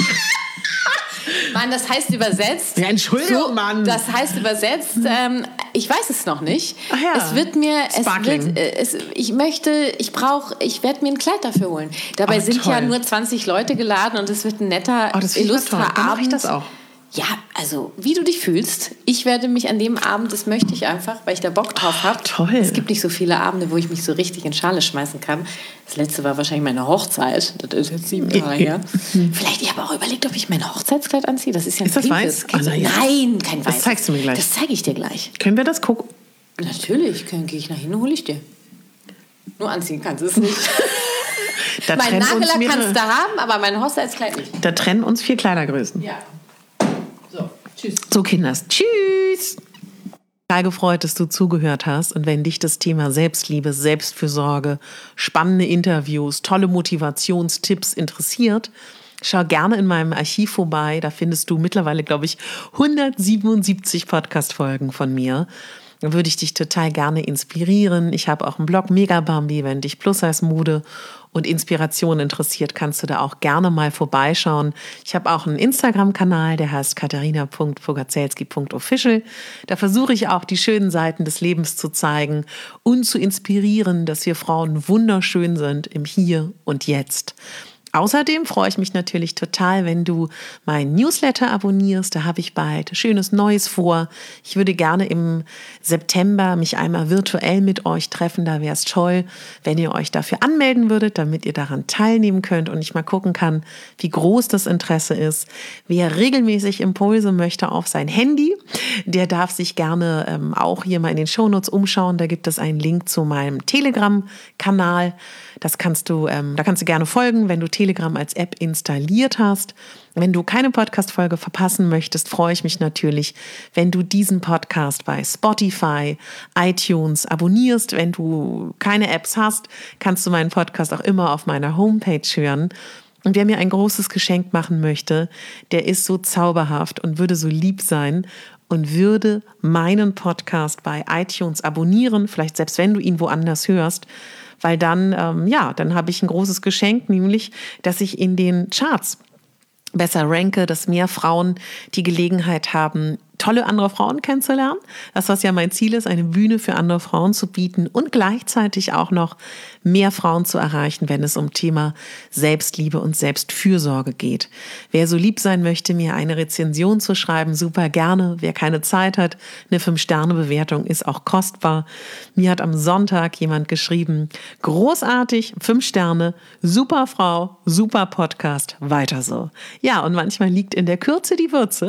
Mann, das heißt übersetzt... Ja, Entschuldigung, Mann. Das heißt übersetzt, ich weiß es noch nicht. Ach ja. Es wird mir... Sparkling. Ich werde mir ein Kleid dafür holen. Dabei sind toll. Ja nur 20 Leute geladen und es wird ein netter, illustrer Abend. Dann mache ich das auch. Ja, also wie du dich fühlst. Ich werde mich an dem Abend, das möchte ich einfach, weil ich da Bock drauf habe. Toll. Es gibt nicht so viele Abende, wo ich mich so richtig in Schale schmeißen kann. Das letzte war wahrscheinlich meine Hochzeit. Das ist jetzt 7 Jahre her. Vielleicht, ich habe auch überlegt, ob ich mein Hochzeitskleid anziehe. Das ist ja ein Ist das weiß? Nein, kein weiß. Das zeigst du mir gleich. Das zeige ich dir gleich. Können wir das gucken? Natürlich, gehe ich nach hinten, hole ich dir. Nur anziehen kannst du es nicht. Mein Nagellack kannst du haben, aber mein Hochzeitskleid nicht. Da trennen uns 4 Kleidergrößen. Ja. So. Tschüss. So, Kinders. Tschüss. Total gefreut, dass du zugehört hast. Und wenn dich das Thema Selbstliebe, Selbstfürsorge, spannende Interviews, tolle Motivationstipps interessiert, schau gerne in meinem Archiv vorbei. Da findest du mittlerweile, glaube ich, 177 Podcast-Folgen von mir. Da würde ich dich total gerne inspirieren. Ich habe auch einen Blog Megabambi, wenn dich Plus-Size-Mode und Inspiration interessiert, kannst du da auch gerne mal vorbeischauen. Ich habe auch einen Instagram-Kanal, der heißt katharina.pogacelski.official. Da versuche ich auch die schönen Seiten des Lebens zu zeigen und zu inspirieren, dass wir Frauen wunderschön sind im Hier und Jetzt. Außerdem freue ich mich natürlich total, wenn du meinen Newsletter abonnierst. Da habe ich bald schönes Neues vor. Ich würde gerne im September mich einmal virtuell mit euch treffen. Da wäre es toll, wenn ihr euch dafür anmelden würdet, damit ihr daran teilnehmen könnt und ich mal gucken kann, wie groß das Interesse ist. Wer regelmäßig Impulse möchte auf sein Handy, der darf sich gerne auch hier mal in den Shownotes umschauen. Da gibt es einen Link zu meinem Telegram-Kanal. Da kannst du gerne folgen, wenn du Telegram als App installiert hast. Wenn du keine Podcast-Folge verpassen möchtest, freue ich mich natürlich, wenn du diesen Podcast bei Spotify, iTunes abonnierst. Wenn du keine Apps hast, kannst du meinen Podcast auch immer auf meiner Homepage hören. Und wer mir ein großes Geschenk machen möchte, der ist so zauberhaft und würde so lieb sein und würde meinen Podcast bei iTunes abonnieren, vielleicht selbst wenn du ihn woanders hörst, weil dann habe ich ein großes Geschenk, nämlich, dass ich in den Charts besser ranke, dass mehr Frauen die Gelegenheit haben, tolle andere Frauen kennenzulernen. Das, was ja mein Ziel ist, eine Bühne für andere Frauen zu bieten und gleichzeitig auch noch mehr Frauen zu erreichen, wenn es um Thema Selbstliebe und Selbstfürsorge geht. Wer so lieb sein möchte, mir eine Rezension zu schreiben, super gerne. Wer keine Zeit hat, eine 5-Sterne-Bewertung ist auch kostbar. Mir hat am Sonntag jemand geschrieben, großartig, 5 Sterne, super Frau, super Podcast, weiter so. Ja, und manchmal liegt in der Kürze die Würze.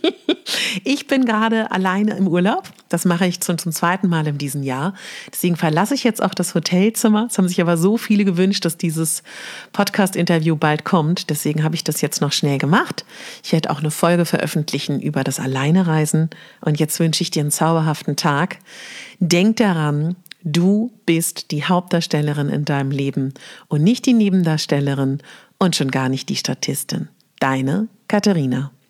Ich bin gerade alleine im Urlaub. Das mache ich zum 2. Mal in diesem Jahr. Deswegen verlasse ich jetzt auch das Hotelzimmer. Es haben sich aber so viele gewünscht, dass dieses Podcast-Interview bald kommt. Deswegen habe ich das jetzt noch schnell gemacht. Ich werde auch eine Folge veröffentlichen über das Alleinereisen. Und jetzt wünsche ich dir einen zauberhaften Tag. Denk daran, du bist die Hauptdarstellerin in deinem Leben und nicht die Nebendarstellerin und schon gar nicht die Statistin. Deine Katharina.